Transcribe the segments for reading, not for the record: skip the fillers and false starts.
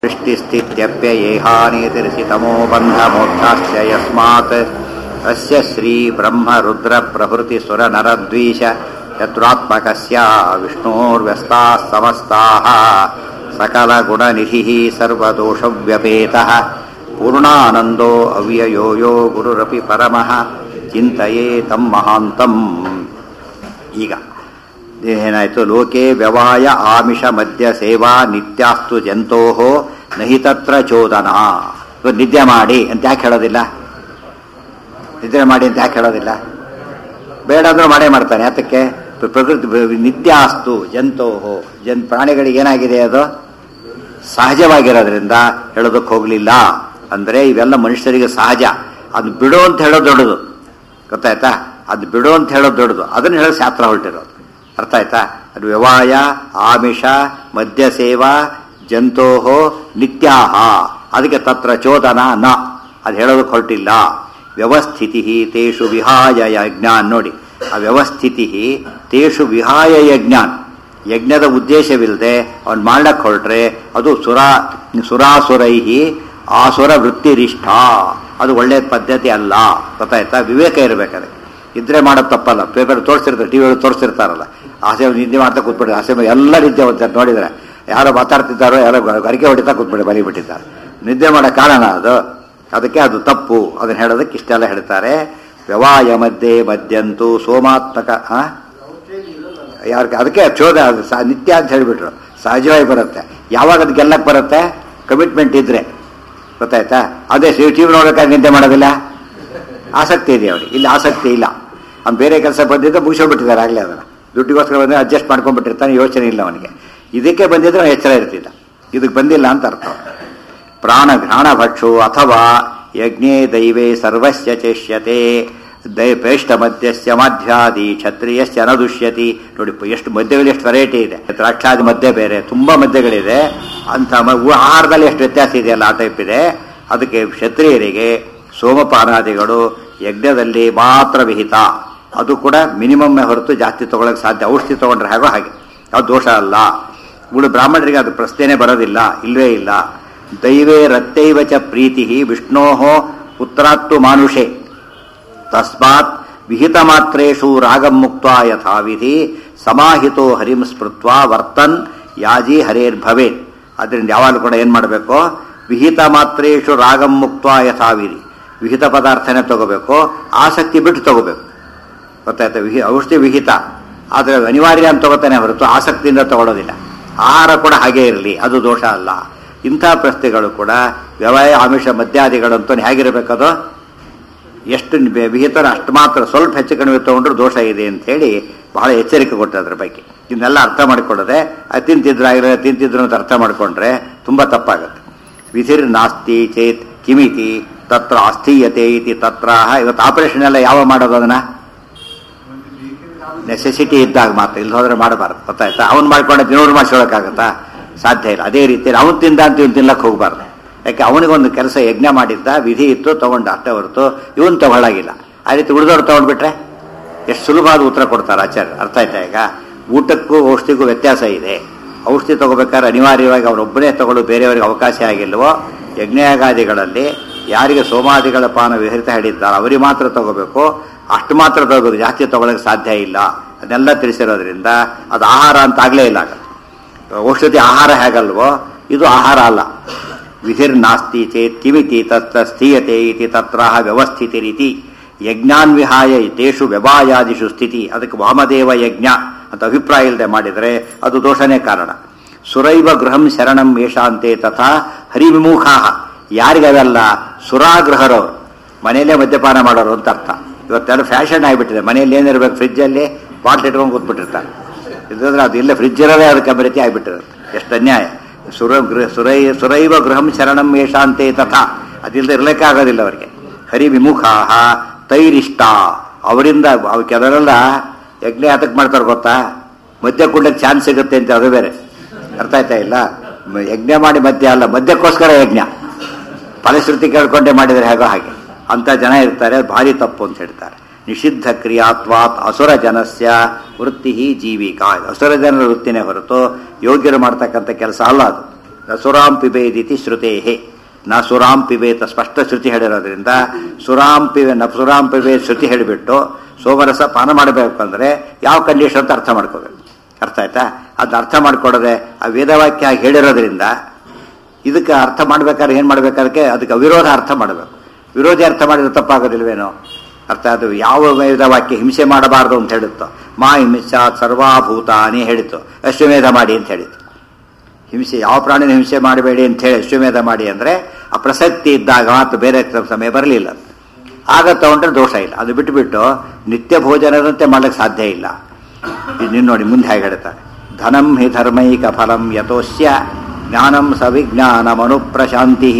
सृष्टिस्थित्यप्ययेहानीतिर्षितमो बन्धमोक्षास्य यस्मात् अस्य श्री ब्रह्म रुद्र प्रभृति सुर नरद्वीष चतुरात्मकस्य विष्णोर्व्यस्ताः समस्ताः सकलगुणनिधिः सर्वदोषव्यपेतः पूर्णानन्दो अव्ययो यो गुरुरपि परमः चिन्तयेतं महान्तम्। ಈಗ ಏನಾಯಿತು? ಲೋಕೆ ವ್ಯವಾಯ ಆಮಿಷ ಮದ್ಯ ಸೇವಾ ನಿತ್ಯಾಸ್ತು ಜಂತೋಹೋ ನಹಿ ತತ್ರ ಚೋದನ. ನಿದ್ದೆ ಮಾಡಿ ಅಂತ ಯಾಕೆ ಹೇಳೋದಿಲ್ಲ? ನಿದ್ರೆ ಮಾಡಿ ಅಂತ ಯಾಕೆ ಹೇಳೋದಿಲ್ಲ? ಬೇಡ ಅಂದ್ರೂ ಮಾಡೇ ಮಾಡ್ತಾನೆ. ಯಾತಕ್ಕೆ? ಪ್ರಕೃತಿ ನಿತ್ಯಾಸ್ತು ಜಂತೋಹೋ ಪ್ರಾಣಿಗಳಿಗೆ ಏನಾಗಿದೆ? ಅದು ಸಹಜವಾಗಿರೋದ್ರಿಂದ ಹೇಳೋದಕ್ಕೆ ಹೋಗಲಿಲ್ಲ. ಅಂದರೆ ಇವೆಲ್ಲ ಮನುಷ್ಯರಿಗೆ ಸಹಜ. ಅದು ಬಿಡು ಅಂತ ಹೇಳೋದು ದೊಡ್ಡದು, ಗೊತ್ತಾಯ್ತಾ? ಅದು ಬಿಡು ಅಂತ ಹೇಳೋದು ದೊಡ್ಡದು, ಅದನ್ನು ಹೇಳೋ ಶಾಸ್ತ್ರ ಹೊರಟಿರೋದು. ಅರ್ಥ ಆಯ್ತಾ? ಅದು ವ್ಯವಾಯ ಆಮಿಷ ಮದ್ಯ ಸೇವಾ ಜಂತೋಹೋ ನಿತ್ಯಾಹ, ಅದಕ್ಕೆ ತತ್ರ ಚೋದನ ನ, ಅದು ಹೇಳೋದಕ್ಕೆ ಹೊರಟಿಲ್ಲ. ವ್ಯವಸ್ಥಿತಿ ತೇಷು ವಿಹಾಯ ಯಜ್ಞಾನ್. ನೋಡಿ, ಆ ವ್ಯವಸ್ಥಿತಿ ತೇಷು ವಿಹಾಯ ಯಜ್ಞಾನ್. ಯಜ್ಞದ ಉದ್ದೇಶವಿಲ್ಲದೆ ಅವನು ಮಾಡ್ಲಕ್ಕೆ ಹೊರಟ್ರೆ ಅದು ಸುರಾಸುರೈಹಿ ಆಸುರ ವೃತ್ತಿರಿಷ್ಠ, ಅದು ಒಳ್ಳೆಯ ಪದ್ಧತಿ ಅಲ್ಲ. ಗೊತ್ತಾಯ್ತಾ? ವಿವೇಕ ಇರಬೇಕಾದ್ರೆ ಇದ್ರೆ ಮಾಡೋದು ತಪ್ಪಲ್ಲ. ಪೇಪರ್ ತೋರಿಸಿರ್ತಾರೆ, ಟಿವಿಯಲ್ಲಿ ತೋರಿಸಿರ್ತಾರಲ್ಲ, ಆಸೆ ನಿದ್ದೆ ಮಾಡ್ತಾ ಕೂತ್ಬಿಟ್ಟು, ಆಸೆ ಎಲ್ಲ ನಿದ್ದೆ ಹೋಗ್ತಾರೆ. ನೋಡಿದರೆ ಯಾರೋ ಮಾತಾಡ್ತಿದ್ದಾರೋ, ಯಾರೋ ಗರಿಕೆ ಹೊಡಿತಾ ಕೂತ್ಬಿಟ್ಟು ಬಲಿಬಿಟ್ಟಿದ್ದಾರೆ. ನಿದ್ದೆ ಮಾಡೋ ಕಾರಣ ಅದು, ಅದಕ್ಕೆ ಅದು ತಪ್ಪು. ಅದನ್ನು ಹೇಳೋದಕ್ಕೆ ಇಷ್ಟೆಲ್ಲ ಹೇಳ್ತಾರೆ. ವ್ಯವಾಯ ಮಧ್ಯೆ ಮದ್ಯಂತೂ ಸೋಮಾತ್ಮಕ ಯಾರು ಅದಕ್ಕೆ ಚೋದ ನಿತ್ಯ ಅಂತ ಹೇಳಿಬಿಟ್ರು. ಸಹಜವಾಗಿ ಬರುತ್ತೆ. ಯಾವಾಗ ಅದು ಗೆಲ್ಲಕ್ಕೆ ಬರುತ್ತೆ? ಕಮಿಟ್ಮೆಂಟ್ ಇದ್ರೆ. ಗೊತ್ತಾಯ್ತಾ? ಅದೇ ಟಿವಿ ನೋಡೋಕೆ ನಿದ್ದೆ ಮಾಡೋದಿಲ್ಲ, ಆಸಕ್ತಿ ಇದೆ ಅವ್ರಿಗೆ. ಇಲ್ಲಿ ಆಸಕ್ತಿ ಇಲ್ಲ. ಅವ್ನು ಬೇರೆ ಕೆಲಸ ಬಂದಿದ್ದ ಮುಗಿಸೋಗ್ಬಿಟ್ಟಿದ್ದಾರೆ ಆಗಲೇ. ಅದನ್ನು ದುಡ್ಡಿಗೋಸ್ಕರ ಬಂದರೆ ಅಡ್ಜಸ್ಟ್ ಮಾಡ್ಕೊಂಡ್ಬಿಟ್ಟಿರ್ತಾನೆ, ಯೋಚನೆ ಇಲ್ಲ ಅವನಿಗೆ. ಇದಕ್ಕೆ ಬಂದಿದ್ರೆ ಎಚ್ಚರ ಇರ್ತಿದ್ದ, ಇದಕ್ಕೆ ಬಂದಿಲ್ಲ ಅಂತ ಅರ್ಥ. ಪ್ರಾಣಭಕ್ಷು ಅಥವಾ ಯಜ್ಞೇ ದೈವೇ ಸರ್ವಸ್ಯ ಚೇಷ್ಯತೆ ಪ್ರೇಷ್ಠ ಮಧ್ಯಸ್ಯ ಮಧ್ಯಾದಿ ಕ್ಷತ್ರಿಯಸ್ಯ ನ ದುಷ್ಯತಿ. ನೋಡಿ ಎಷ್ಟು ಮದ್ಯಗಳು, ಎಷ್ಟು ವೆರೈಟಿ ಇದೆ. ದ್ರಾಕ್ಷಾದಿ ಮದ್ಯ ಬೇರೆ, ತುಂಬ ಮದ್ಯಗಳಿದೆ. ಅಂಥ ಆಹಾರದಲ್ಲಿ ಎಷ್ಟು ವ್ಯತ್ಯಾಸ ಇದೆಯಲ್ಲ, ಆ ಟೈಪ್ ಇದೆ. ಅದಕ್ಕೆ ಕ್ಷತ್ರಿಯರಿಗೆ ಸೋಮಪಾನಾದಿಗಳು ಯಜ್ಞದಲ್ಲಿ ಮಾತ್ರ ವಿಹಿತ. ಅದು ಕೂಡ ಮಿನಿಮಮ್ಮೇ ಹೊರತು ಜಾಸ್ತಿ ತಗೊಳ್ಳೋಕೆ ಸಾಧ್ಯ. ಔಷಧಿ ತಗೊಂಡ್ರೆ ಹಾಗೋ ಹಾಗೆ, ಅದು ದೋಷ ಅಲ್ಲ. ಇವರು ಬ್ರಾಹ್ಮಣರಿಗೆ ಅದು ಪ್ರಶ್ನೆನೇ ಬರೋದಿಲ್ಲ, ಇಲ್ಲವೇ ಇಲ್ಲ. ದೈವೇ ರತ್ತೈವ ಚ ಪ್ರೀತಿ ವಿಷ್ಣೋ ಪುತ್ರಾತ್ತು ಮಾನುಷೇ ತಸ್ಮಾತ್ ವಿಹಿತ ಮಾತ್ರೇಷು ರಾಗಂ ಮುಕ್ತ್ವಾ ಯಥಾವಿಧಿ ಸಮಾಹಿತೋ ಹರಿಂ ಸ್ಮೃತ್ವಾ ವರ್ತನ್ ಯಾಜಿ ಹರೇರ್ಭವೇತ್. ಅದರಿಂದ ಯಾವಾಗಲೂ ಕೂಡ ಏನು ಮಾಡಬೇಕು? ವಿಹಿತ ಮಾತ್ರೇಷು ರಾಗಂ ಮುಕ್ತ್ವಾ ಯಥಾವಿಧಿ. ವಿಹಿತ ಪದಾರ್ಥನೇ ತಗೋಬೇಕು, ಆಸಕ್ತಿ ಬಿಟ್ಟು ತಗೋಬೇಕು. ಗೊತ್ತಾಯ್ತಾ? ಔಷಧಿ ವಿಹಿತ, ಆದರೆ ಅನಿವಾರ್ಯ ಅಂತ ತಗೋತಾನೆ ಹೊರತು ಆಸಕ್ತಿಯಿಂದ ತಗೊಳ್ಳೋದಿಲ್ಲ. ಆಹಾರ ಕೂಡ ಹಾಗೇ ಇರಲಿ, ಅದು ದೋಷ ಅಲ್ಲ. ಇಂಥ ಪ್ರಶ್ನೆಗಳು ಕೂಡ ವ್ಯವಾಯ ಆಮಿಷ ಮದ್ಯಾದಿಗಳಂತೂ ಹೇಗಿರಬೇಕದು? ಎಷ್ಟು ವಿಹಿತರ ಅಷ್ಟು ಮಾತ್ರ. ಸ್ವಲ್ಪ ಹೆಚ್ಚು ಕಡಿಮೆ ತಗೊಂಡ್ರು ದೋಷ ಇದೆ ಅಂಥೇಳಿ ಬಹಳ ಎಚ್ಚರಿಕೆ ಕೊಟ್ಟರೆ ಅದ್ರ ಬಗ್ಗೆ. ಇದನ್ನೆಲ್ಲ ಅರ್ಥ ಮಾಡಿಕೊಳ್ಳದೆ ಅದು ತಿಂತಿದ್ರು ಅಂತ ಅರ್ಥ ಮಾಡಿಕೊಂಡ್ರೆ ತುಂಬ ತಪ್ಪಾಗುತ್ತೆ. ವಿಧಿರ್ ನಾಸ್ತಿ ಚೇತ್ ಕಿಮಿತಿ ತತ್ರ ಅಸ್ಥೀಯತೆ ಇತಿ ತತ್ರ. ಇವತ್ತು ಆಪರೇಷನ್ ಎಲ್ಲ ಯಾವ ಮಾಡೋದು? ಅದನ್ನ ನೆಸೆಸಿಟಿ ಇದ್ದಾಗ ಮಾತ್ರ, ಇಲ್ಲಿ ಹೋದ್ರೆ ಮಾಡಬಾರ್ದು. ಗೊತ್ತಾಯ್ತಾ? ಅವ್ನು ಮಾಡ್ಕೊಂಡೆ ತಿನ್ನೋರು ಮಾಡಿಸ್ಕೊಳಕ್ಕಾಗತ್ತಾ? ಸಾಧ್ಯ ಇಲ್ಲ. ಅದೇ ರೀತಿ ಅವನು ತಿಂದ ಅಂತ ಇವ್ನು ತಿನ್ನಕ್ಕೆ ಹೋಗಬಾರ್ದು. ಯಾಕೆ? ಅವನಿಗೊಂದು ಕೆಲಸ ಯಜ್ಞ ಮಾಡಿದ್ದ, ವಿಧಿ ಇತ್ತು, ತಗೊಂಡ ಅಷ್ಟೇ ಹೊರತು ಇವನು ತಗೊಳ್ಳಾಗಿಲ್ಲ. ಆ ರೀತಿ ಉಳಿದವ್ರು ತಗೊಂಡ್ಬಿಟ್ರೆ ಎಷ್ಟು ಸುಲಭವಾದ ಉತ್ತರ ಕೊಡ್ತಾರೆ ಆಚಾರ್ಯ. ಅರ್ಥ ಆಯ್ತಾ? ಈಗ ಊಟಕ್ಕೂ ಔಷಧಿಗೂ ವ್ಯತ್ಯಾಸ ಇದೆ. ಔಷಧಿ ತಗೋಬೇಕಾದ್ರೆ ಅನಿವಾರ್ಯವಾಗಿ ಅವರೊಬ್ಬನೇ ತಗೊಳ್ಳೋ, ಬೇರೆಯವರಿಗೆ ಅವಕಾಶ ಆಗಿಲ್ವೋ ಯಜ್ಞಯಾಗಾದಿಗಳಲ್ಲಿ ಯಾರಿಗೆ ಸೋಮಾದಿಗಳ ಪಾನ ವಿಹರಿತ ಹೇಳಿದ್ದಾರೆ ಅವರಿಗೆ ಮಾತ್ರ ತಗೋಬೇಕು, ಅಷ್ಟು ಮಾತ್ರ ತಗೋಬೇಕು, ಜಾಸ್ತಿ ತಗೊಳ್ಳೋಕೆ ಸಾಧ್ಯ ಇಲ್ಲ. ಅದನ್ನೆಲ್ಲ ತಿಳಿಸಿರೋದ್ರಿಂದ ಅದು ಆಹಾರ ಅಂತ ಆಗಲೇ ಇಲ್ಲ. ಔಷಧಿ ಆಹಾರ ಹೇಗಲ್ವೋ ಇದು ಆಹಾರ ಅಲ್ಲ. ವಿಧಿರ್ ನಾಸ್ತಿ ಚೇತ್ ಕಿಮಿತಿ ತತ್ರ ಸ್ಥೀಯತೆ ಇತಿ ತತ್ರ ವ್ಯವಸ್ಥಿತಿ ರೀತಿ ಯಜ್ಞಾನ್ ವಿಹಾಯ ತೇಷು ವ್ಯವಾಯಾದಿಷು ಸ್ಥಿತಿ. ಅದಕ್ಕೆ ವಾಮದೇವ ಯಜ್ಞ ಅಂತ ಅಭಿಪ್ರಾಯ ಇಲ್ಲದೆ ಮಾಡಿದರೆ ಅದು ದೋಷನೇ ಕಾರಣ. ಸುರೈವ ಗೃಹಂ ಶರಣಂ ಯೇಷಾಂತೆ ತಥಾ ಹರಿವಿಮುಖಾ. ಯಾರಿಗವೆಲ್ಲ ಸುರಾಗೃಹರವರು, ಮನೆಯಲ್ಲೇ ಮದ್ಯಪಾನ ಮಾಡೋರು ಅಂತ ಅರ್ಥ. ಇವತ್ತೆಲ್ಲ ಫ್ಯಾಷನ್ ಆಗಿಬಿಟ್ಟಿದೆ. ಮನೆಯಲ್ಲಿ ಏನಿರ್ಬೇಕು? ಫ್ರಿಜ್ಜಲ್ಲಿ ಬಾಟ್ಲ್ ಇಟ್ಕೊಂಡು ಕೂತ್ಬಿಟ್ಟಿರ್ತಾರೆ. ಇಲ್ಲದ್ರೆ ಅದು ಇಲ್ಲ, ಫ್ರಿಜ್ ಇರೋದೇ ಅದಕ್ಕೆ ರೀತಿ ಆಗಿಬಿಟ್ಟಿರುತ್ತೆ. ಎಷ್ಟು ಅನ್ಯಾಯ. ಸುರೈವ ಗೃಹಂ ಶರಣಂ ಯೇಷಾಂತೆ ತಥಾ. ಅದಿಲ್ಲದೆ ಇರಲಿಕ್ಕೆ ಆಗೋದಿಲ್ಲ ಅವರಿಗೆ. ಹರಿವಿಮುಖಾ ತೈರಿಷ್ಟ. ಅವರಿಂದ ಕೆಲವರೆಲ್ಲ ಯಜ್ಞ ಯಾತಕ್ಕೆ ಮಾಡ್ತಾರೆ ಗೊತ್ತಾ? ಮದ್ಯ ಕುಡ್ಲಿಕ್ಕೆ ಚಾನ್ಸ್ ಸಿಗುತ್ತೆ ಅಂತ. ಅದು ಬೇರೆ. ಅರ್ಥ ಆಯ್ತಾ ಇಲ್ಲ? ಯಜ್ಞ ಮಾಡಿ ಮದ್ಯ ಅಲ್ಲ, ಮದ್ಯಕ್ಕೋಸ್ಕರ ಯಜ್ಞ. ಫಲಶ್ರುತಿ ಕೇಳ್ಕೊಂಡೆ ಮಾಡಿದರೆ ಹೇಗೋ ಹಾಗೆ. ಅಂಥ ಜನ ಇರ್ತಾರೆ, ಭಾರಿ ತಪ್ಪು ಅಂತ ಹೇಳ್ತಾರೆ. ನಿಷಿದ್ಧ ಕ್ರಿಯಾತ್ವಾತ್ ಅಸುರ ಜನಸ್ಯ ವೃತ್ತಿ ಜೀವಿಕಾ. ಅಸುರ ಜನರ ವೃತ್ತಿನೇ ಹೊರತು ಯೋಗ್ಯರು ಮಾಡ್ತಕ್ಕಂಥ ಕೆಲಸ ಅಲ್ಲ ಅದು. ನ ಸುರಾಂ ಪಿಬೇದಿತಿ ಶ್ರುತೇಹೇ ನ ಸುರಾಂ ಪಿಬೇತ ಸ್ಪಷ್ಟ ಶ್ರುತಿ ಹೇಳಿರೋದ್ರಿಂದ ಸುರಾಂ ಪಿಬೇತ್ ಶ್ರುತಿ ಹೇಳಿಬಿಟ್ಟು ಸೋಮರಸ ಪಾನ ಮಾಡಬೇಕಂದ್ರೆ ಯಾವ ಕಂಡೀಷನ್ ಅಂತ ಅರ್ಥ ಮಾಡ್ಕೋಬೇಕು. ಅರ್ಥ ಆಯ್ತಾ? ಅದನ್ನ ಅರ್ಥ ಮಾಡ್ಕೊಡದೆ ಆ ವೇದವಾಕ್ಯ ಹೇಳಿರೋದ್ರಿಂದ ಇದಕ್ಕೆ ಅರ್ಥ ಮಾಡ್ಬೇಕಾದ್ರೆ ಏನು ಮಾಡ್ಬೇಕಾದ್ರೆ ಅದಕ್ಕೆ ಅವಿರೋಧ ಅರ್ಥ ಮಾಡಬೇಕು. ವಿರೋಧಿ ಅರ್ಥ ಮಾಡಿದ್ರೆ ತಪ್ಪಾಗೋದಿಲ್ವೇನೋ? ಅರ್ಥ ಅದು ಯಾವ ವೇದವಾಕ್ಯ ಹಿಂಸೆ ಮಾಡಬಾರ್ದು ಅಂತ ಹೇಳಿತ್ತು. ಮಾ ಹಿಂಸಾತ್ ಸರ್ವಾಭೂತಾನಿ ಹೇಳಿತ್ತು. ಅಶ್ವಮೇಧ ಮಾಡಿ ಅಂತ ಹೇಳಿತ್ತು. ಹಿಂಸೆ ಯಾವ ಪ್ರಾಣಿನ ಹಿಂಸೆ ಮಾಡಬೇಡಿ ಅಂತ ಹೇಳಿ ಅಶ್ವಮೇಧ ಮಾಡಿ ಅಂದರೆ ಆ ಪ್ರಸಕ್ತಿ ಇದ್ದಾಗ ಮಾತ್ರ, ಬೇರೆ ಸಮಯ ಬರಲಿಲ್ಲ. ಆಗ ತಗೊಂಡ್ರೆ ದೋಷ ಇಲ್ಲ. ಅದು ಬಿಟ್ಟುಬಿಟ್ಟು ನಿತ್ಯ ಭೋಜನದಂತೆ ಮಾಡಲಿಕ್ಕೆ ಸಾಧ್ಯ ಇಲ್ಲ. ಇದು ನೋಡಿ ಮುಂದೆ ಹೇಗೆ ಹೇಳ್ತಾರೆ. ಧನಂ ಹಿ ಧರ್ಮೈಕ ಫಲಂ ಯತೋಸ್ಯ ಜ್ಞಾನಂ ಸವಿಜ್ಞಾನಮನುಪ್ರಶಾಂತಿ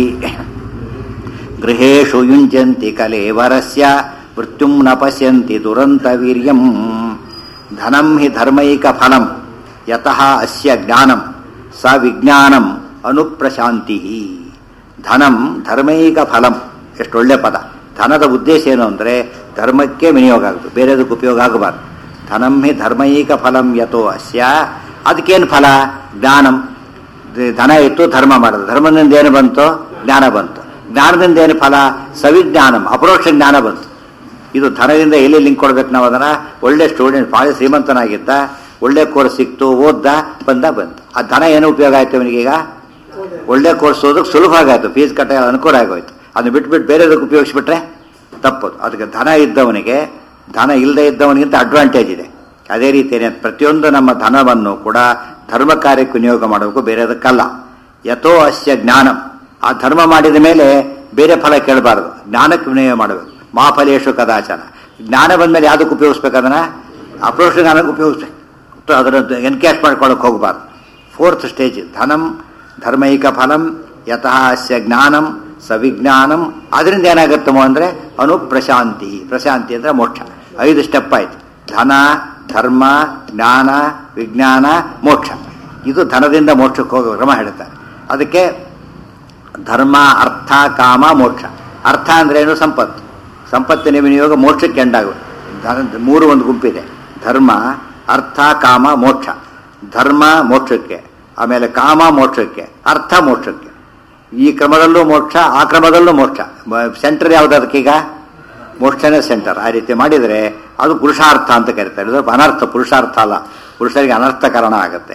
ಗೃಹೇಶು ಯುಂಜಂತಿ ಕಲೇವರಸ್ಯ ಮೃತ್ಯುಂ ನ ಪಶ್ಯಂತಿ ದುರಂತ ವೀರ್ಯಂ. ಧನಂ ಹಿ ಧರ್ಮೈಕ ಫಲಂ ಯತಃ ಅಸ್ಯ ಜ್ಞಾನಂ ಸ ವಿಜ್ಞಾನಂ ಅನುಪ್ರಶಾಂತಿ. ಧನಂ ಧರ್ಮೈಕ ಫಲಂ, ಎಷ್ಟೊಳ್ಳೆ ಪದ. ಧನದ ಉದ್ದೇಶ ಏನು ಅಂದರೆ ಧರ್ಮಕ್ಕೆ ವಿನಿಯೋಗ ಆಗುತ್ತೆ, ಬೇರೆದಕ್ಕೆ ಉಪಯೋಗ ಆಗಬಾರ್ದು. ಧನಂ ಹಿ ಧರ್ಮೈಕ ಫಲಂ ಯತೋ ಅಸ್ಯ, ಅದಕ್ಕೇನು ಫಲ? ಜ್ಞಾನಂ. ಧನ ಇತ್ತು, ಧರ್ಮ ಮಾಡೋದು. ಧರ್ಮದಿಂದ ಏನು ಬಂತು? ಜ್ಞಾನ ಬಂತು. ಜ್ಞಾನದಿಂದ ಏನು ಫಲ? ಸವಿಜ್ಞಾನಂ, ಅಪರೋಕ್ಷ ಜ್ಞಾನ ಬಂತು. ಇದು ಧನದಿಂದ ಎಲ್ಲಿ ಲಿಂಕ್ ಕೊಡ್ಬೇಕು ನಾವು? ಅದನ್ನು ಒಳ್ಳೆ ಸ್ಟೂಡೆಂಟ್, ಭಾಳ ಶ್ರೀಮಂತನಾಗಿದ್ದ, ಒಳ್ಳೆ ಕೋರ್ಸ್ ಸಿಕ್ತು, ಓದ್ದ, ಬಂತು. ಆ ಧನ ಏನು ಉಪಯೋಗ ಆಯ್ತು ಅವನಿಗೀಗ? ಒಳ್ಳೆ ಕೋರ್ಸ್ ಓದೋಕ್ಕೆ ಸುಲಭ ಆಗಾಯ್ತು, ಫೀಸ್ ಕಟ್ಟ ಅನುಕೂಲ ಆಗೋಯ್ತು. ಅದನ್ನು ಬಿಟ್ಬಿಟ್ಟು ಬೇರೆದಕ್ಕೆ ಉಪಯೋಗಿಸ್ಬಿಟ್ರೆ ತಪ್ಪದು. ಅದಕ್ಕೆ ಧನ ಇದ್ದವನಿಗೆ ಧನ ಇಲ್ಲದೆ ಇದ್ದವನಿಗಿಂತ ಅಡ್ವಾಂಟೇಜ್ ಇದೆ. ಅದೇ ರೀತಿಯೇ ಪ್ರತಿಯೊಂದು ನಮ್ಮ ಧನವನ್ನು ಕೂಡ ಧರ್ಮ ಕಾರ್ಯಕ್ಕೆ ವಿನಿಯೋಗ ಮಾಡಬೇಕು, ಬೇರೆದಕ್ಕಲ್ಲ. ಯಥೋ ಅಸ್ಯ ಜ್ಞಾನಂ, ಆ ಧರ್ಮ ಮಾಡಿದ ಮೇಲೆ ಬೇರೆ ಫಲ ಕೇಳಬಾರದು, ಜ್ಞಾನಕ್ಕೆ ವಿನಿಯೋಗ ಮಾಡಬೇಕು. ಮಾ ಫಲೇಶು ಕದಾಚನ. ಜ್ಞಾನ ಬಂದ ಮೇಲೆ ಯಾವುದಕ್ಕೆ ಉಪಯೋಗಿಸ್ಬೇಕು? ಅದನ್ನು ಅಪ್ರೋಷ ಜ್ಞಾನಕ್ಕೆ ಉಪಯೋಗಿಸ್ಬೇಕು. ಅದನ್ನು ಎನ್ಕ್ಯಾಶ್ ಮಾಡ್ಕೊಳ್ಳೋಕೆ ಹೋಗಬಾರ್ದು. ಫೋರ್ತ್ ಸ್ಟೇಜ್ ಧನಂ ಧರ್ಮೈಕ ಫಲಂ ಯತಃ ಅಸ್ಯ ಜ್ಞಾನಂ ಸವಿಜ್ಞಾನಂ. ಅದರಿಂದ ಏನಾಗುತ್ತಮೋ ಅಂದರೆ ಅನುಪ್ರಶಾಂತಿ. ಪ್ರಶಾಂತಿ ಅಂದರೆ ಮೋಕ್ಷ. 5 ಸ್ಟೆಪ್ ಆಯ್ತು. ಧನ, ಧರ್ಮ, ಜ್ಞಾನ, ವಿಜ್ಞಾನ, ಮೋಕ್ಷ. ಇದು ಧನದಿಂದ ಮೋಕ್ಷಕ್ಕೆ ಹೋಗೋ ಕ್ರಮ ಹೇಳ್ತಾರೆ. ಅದಕ್ಕೆ ಧರ್ಮ, ಅರ್ಥ, ಕಾಮ, ಮೋಕ್ಷ. ಅರ್ಥ ಅಂದ್ರೇನು? ಸಂಪತ್ತು. ಸಂಪತ್ತಿನ ವಿನಿಯೋಗ ಮೋಕ್ಷಕ್ಕೆ ಎಂಡಾಗುತ್ತೆ. ಮೂರು ಒಂದು ಗುಂಪಿದೆ: ಧರ್ಮ, ಅರ್ಥ, ಕಾಮ, ಮೋಕ್ಷ. ಧರ್ಮ ಮೋಕ್ಷಕ್ಕೆ, ಆಮೇಲೆ ಕಾಮ ಮೋಕ್ಷಕ್ಕೆ, ಅರ್ಥ ಮೋಕ್ಷಕ್ಕೆ. ಈ ಕ್ರಮದಲ್ಲೂ ಮೋಕ್ಷ, ಆ ಕ್ರಮದಲ್ಲೂ ಮೋಕ್ಷ. ಸೆಂಟರ್ ಯಾವುದು ಅದಕ್ಕೀಗ? ಮೋಕ್ಷನೇ ಸೆಂಟರ್. ಆ ರೀತಿ ಮಾಡಿದರೆ ಅದು ಪುರುಷಾರ್ಥ ಅಂತ ಕರೀತಾರೆ. ಇದು ಅನರ್ಥ, ಪುರುಷಾರ್ಥ ಅಲ್ಲ. ಪುರುಷರಿಗೆ ಅನರ್ಥ ಕಾರಣ ಆಗುತ್ತೆ.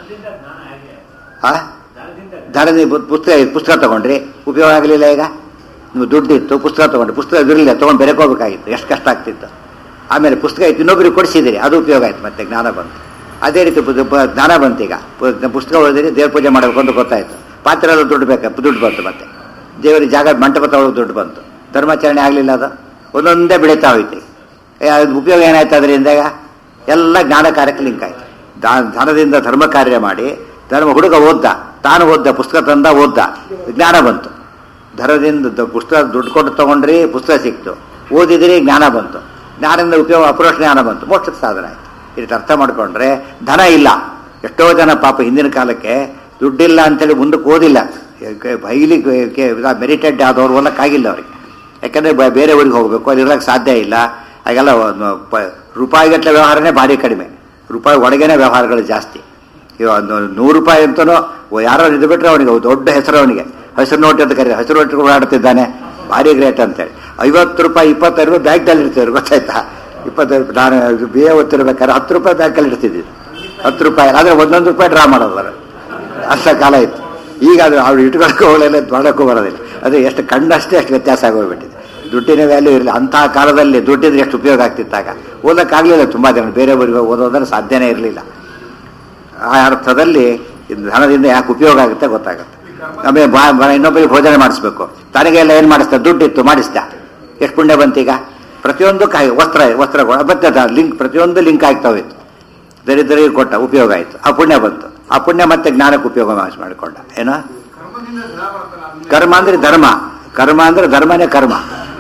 ಧನದಿಂದ ಪುಸ್ತಕ ತಗೊಂಡ್ರಿ, ಉಪಯೋಗ ಆಗಲಿಲ್ಲ. ಈಗ ನೀವು ದುಡ್ಡಿತ್ತು, ಪುಸ್ತಕ ತಗೊಂಡ್ರಿ, ಪುಸ್ತಕ ಇರಲಿಲ್ಲ, ತೊಗೊಂಡು ಬೆರಕೋಬೇಕಾಗಿತ್ತು, ಎಷ್ಟು ಕಷ್ಟ ಆಗ್ತಿತ್ತು. ಆಮೇಲೆ ಪುಸ್ತಕ ಇತ್ತು, ಇನ್ನೊಬ್ಬರಿಗೆ ಕೊಡಿಸಿದಿರಿ, ಅದು ಉಪಯೋಗ ಆಯ್ತು, ಮತ್ತೆ ಜ್ಞಾನ ಬಂತು. ಅದೇ ರೀತಿ ಜ್ಞಾನ ಬಂತು. ಈಗ ಪುಸ್ತಕ ಓದಿರಿ, ದೇವ್ರ ಪೂಜೆ ಮಾಡಬೇಕು ಅಂತ ಗೊತ್ತಾಯ್ತು. ಪಾತ್ರೆ ಎಲ್ಲ ದುಡ್ಡು ದುಡ್ಡು ಬಂತು. ಮತ್ತೆ ದೇವರಿಗೆ ಜಾಗ ಮಂಟಪ ತಗೊಳ್ಳೋದು ದುಡ್ಡು ಬಂತು. ಧರ್ಮಾಚರಣೆ ಆಗಲಿಲ್ಲ, ಅದು ಒಂದೊಂದೇ ಬೆಳೀತಾ ಹೋಯ್ತು. ಉಪಯೋಗ ಏನಾಯ್ತು? ಅದರಿಂದ ಎಲ್ಲ ಜ್ಞಾನ ಕಾರ್ಯಕ್ಕೆ ಲಿಂಕ್ ಆಯ್ತು. ಧನದಿಂದ ಧರ್ಮ ಕಾರ್ಯ ಮಾಡಿ, ಹುಡುಗ ಓದ್ದ, ತಾನು ಓದ್ದ, ಪುಸ್ತಕ ತಂದ, ಓದ್ದ, ಜ್ಞಾನ ಬಂತು. ಧನದಿಂದ ಪುಸ್ತಕ ದುಡ್ಡು ಕೊಟ್ಟು ತಗೊಂಡ್ರಿ, ಪುಸ್ತಕ ಸಿಕ್ತು, ಓದಿದಿರಿ, ಜ್ಞಾನ ಬಂತು. ಜ್ಞಾನದಿಂದ ಉಪಯೋಗ ಅಪರೋಕ್ಷ ಜ್ಞಾನ ಬಂತು, ಮೋಕ್ಷದ ಸಾಧನ ಆಯ್ತು. ಇದಕ್ಕೆ ಅರ್ಥ ಮಾಡ್ಕೊಂಡ್ರೆ ಧನ ಇಲ್ಲ. ಎಷ್ಟೋ ಜನ ಪಾಪ ಹಿಂದಿನ ಕಾಲಕ್ಕೆ ದುಡ್ಡಿಲ್ಲ ಅಂತೇಳಿ ಮುಂದಕ್ಕೆ ಓದಿಲ್ಲ. ಹೈಲಿ ಮೆರಿಟೆಡ್ ಆದವ್ರು ಓದಕ್ಕಾಗಿಲ್ಲ ಅವ್ರಿಗೆ. ಯಾಕಂದರೆ ಬೇರೆ ಊರಿಗೆ ಹೋಗಬೇಕು, ಅಲ್ಲಿ ಇರೋಕ್ಕೆ ಸಾಧ್ಯ ಇಲ್ಲ. ಹಾಗೆಲ್ಲ ರೂಪಾಯಿಗಟ್ಟಲೆ ವ್ಯವಹಾರನೇ ಭಾರಿ ಕಡಿಮೆ, ರೂಪಾಯಿ ಒಳಗೇನೆ ವ್ಯವಹಾರಗಳು ಜಾಸ್ತಿ. ಇವಾಗ 100 ರೂಪಾಯಿ ಅಂತನೋ ಯಾರೋ ಇದು ಬಿಟ್ಟರೆ ಅವನಿಗೆ ದೊಡ್ಡ ಹೆಸರು, ಅವನಿಗೆ ಹಸಿರು ನೋಟ್ ಅಂತ ಕರೀತಾರೆ. ಹಸಿರು ನೋಟ್ ಓಡಾಡ್ತಿದ್ದಾನೆ, ಭಾರಿ ಗ್ರೇಟ್ ಅಂತೇಳಿ. 50 ರೂಪಾಯಿ 25 ರೂಪಾಯಿ ಬ್ಯಾಂಕ್ನಲ್ಲಿ ಇರ್ತಿದ್ರು, ಗೊತ್ತಾಯ್ತಾ? 25 ನಾನು ಬಿ ಎ ಓದ್ತಿರ್ಬೇಕಾದ್ರೆ 10 ರೂಪಾಯಿ ಬ್ಯಾಂಕಲ್ಲಿ ಇಡ್ತಿದ್ದಿದ್ದು. 10 ರೂಪಾಯಿ ಆದರೆ 1 ರೂಪಾಯಿ ಡ್ರಾ ಮಾಡೋದು, ಅಷ್ಟ ಕಾಲ ಇತ್ತು. ಈಗ ಅದು ಅವ್ರು ಇಟ್ಕೊಳಕ್ಕೂ ಹೋಗಲಿಲ್ಲ, ಮಾಡೋಕ್ಕೂ ಬರೋದಿಲ್ಲ. ಅದು ಎಷ್ಟು ಕಂಡಷ್ಟೇ ಅಷ್ಟು ವ್ಯತ್ಯಾಸ ಆಗೋಗ್ಬಿಟ್ಟಿದೆ. ದುಡ್ಡಿನ ವ್ಯಾಲ್ಯೂ ಇರಲಿ. ಅಂತಹ ಕಾಲದಲ್ಲಿ ದುಡ್ಡಿದ್ರೆ ಎಷ್ಟು ಉಪಯೋಗ ಆಗ್ತಿತ್ತಾಗ. ಓದೋಕ್ಕಾಗಲಿಲ್ಲ ತುಂಬ ಜನ, ಬೇರೆ ಊರಿಗೆ ಓದೋದ್ರೆ ಸಾಧ್ಯನೇ ಇರಲಿಲ್ಲ. ಆ ಅರ್ಥದಲ್ಲಿ ಧನದಿಂದ ಯಾಕೆ ಉಪಯೋಗ ಆಗುತ್ತೆ ಗೊತ್ತಾಗುತ್ತೆ. ಆಮೇಲೆ ಇನ್ನೊಬ್ಬರಿಗೆ ಭೋಜನ ಮಾಡಿಸ್ಬೇಕು, ತನಗೆಲ್ಲ ಏನು ಮಾಡಿಸ್ತಾ? ದುಡ್ಡಿತ್ತು, ಮಾಡಿಸ್ದ, ಎಷ್ಟು ಪುಣ್ಯ ಬಂತೀಗ? ಪ್ರತಿಯೊಂದಕ್ಕೆ ವಸ್ತ್ರಗಳು ಮತ್ತೆ ಲಿಂಕ್, ಪ್ರತಿಯೊಂದು ಲಿಂಕ್ ಆಗ್ತಾ ಹೋಯ್ತು. ದರಿದ್ರಿಗೆ ಕೊಟ್ಟ, ಉಪಯೋಗ ಆಯಿತು, ಆ ಪುಣ್ಯ ಬಂತು. ಆ ಪುಣ್ಯ ಮತ್ತೆ ಜ್ಞಾನಕ್ಕೆ ಉಪಯೋಗ ಮಾಡಿಕೊಂಡ. ಏನೋ ಕರ್ಮ ಅಂದರೆ ಧರ್ಮ, ಕರ್ಮ ಅಂದರೆ ಧರ್ಮನೇ ಕರ್ಮ.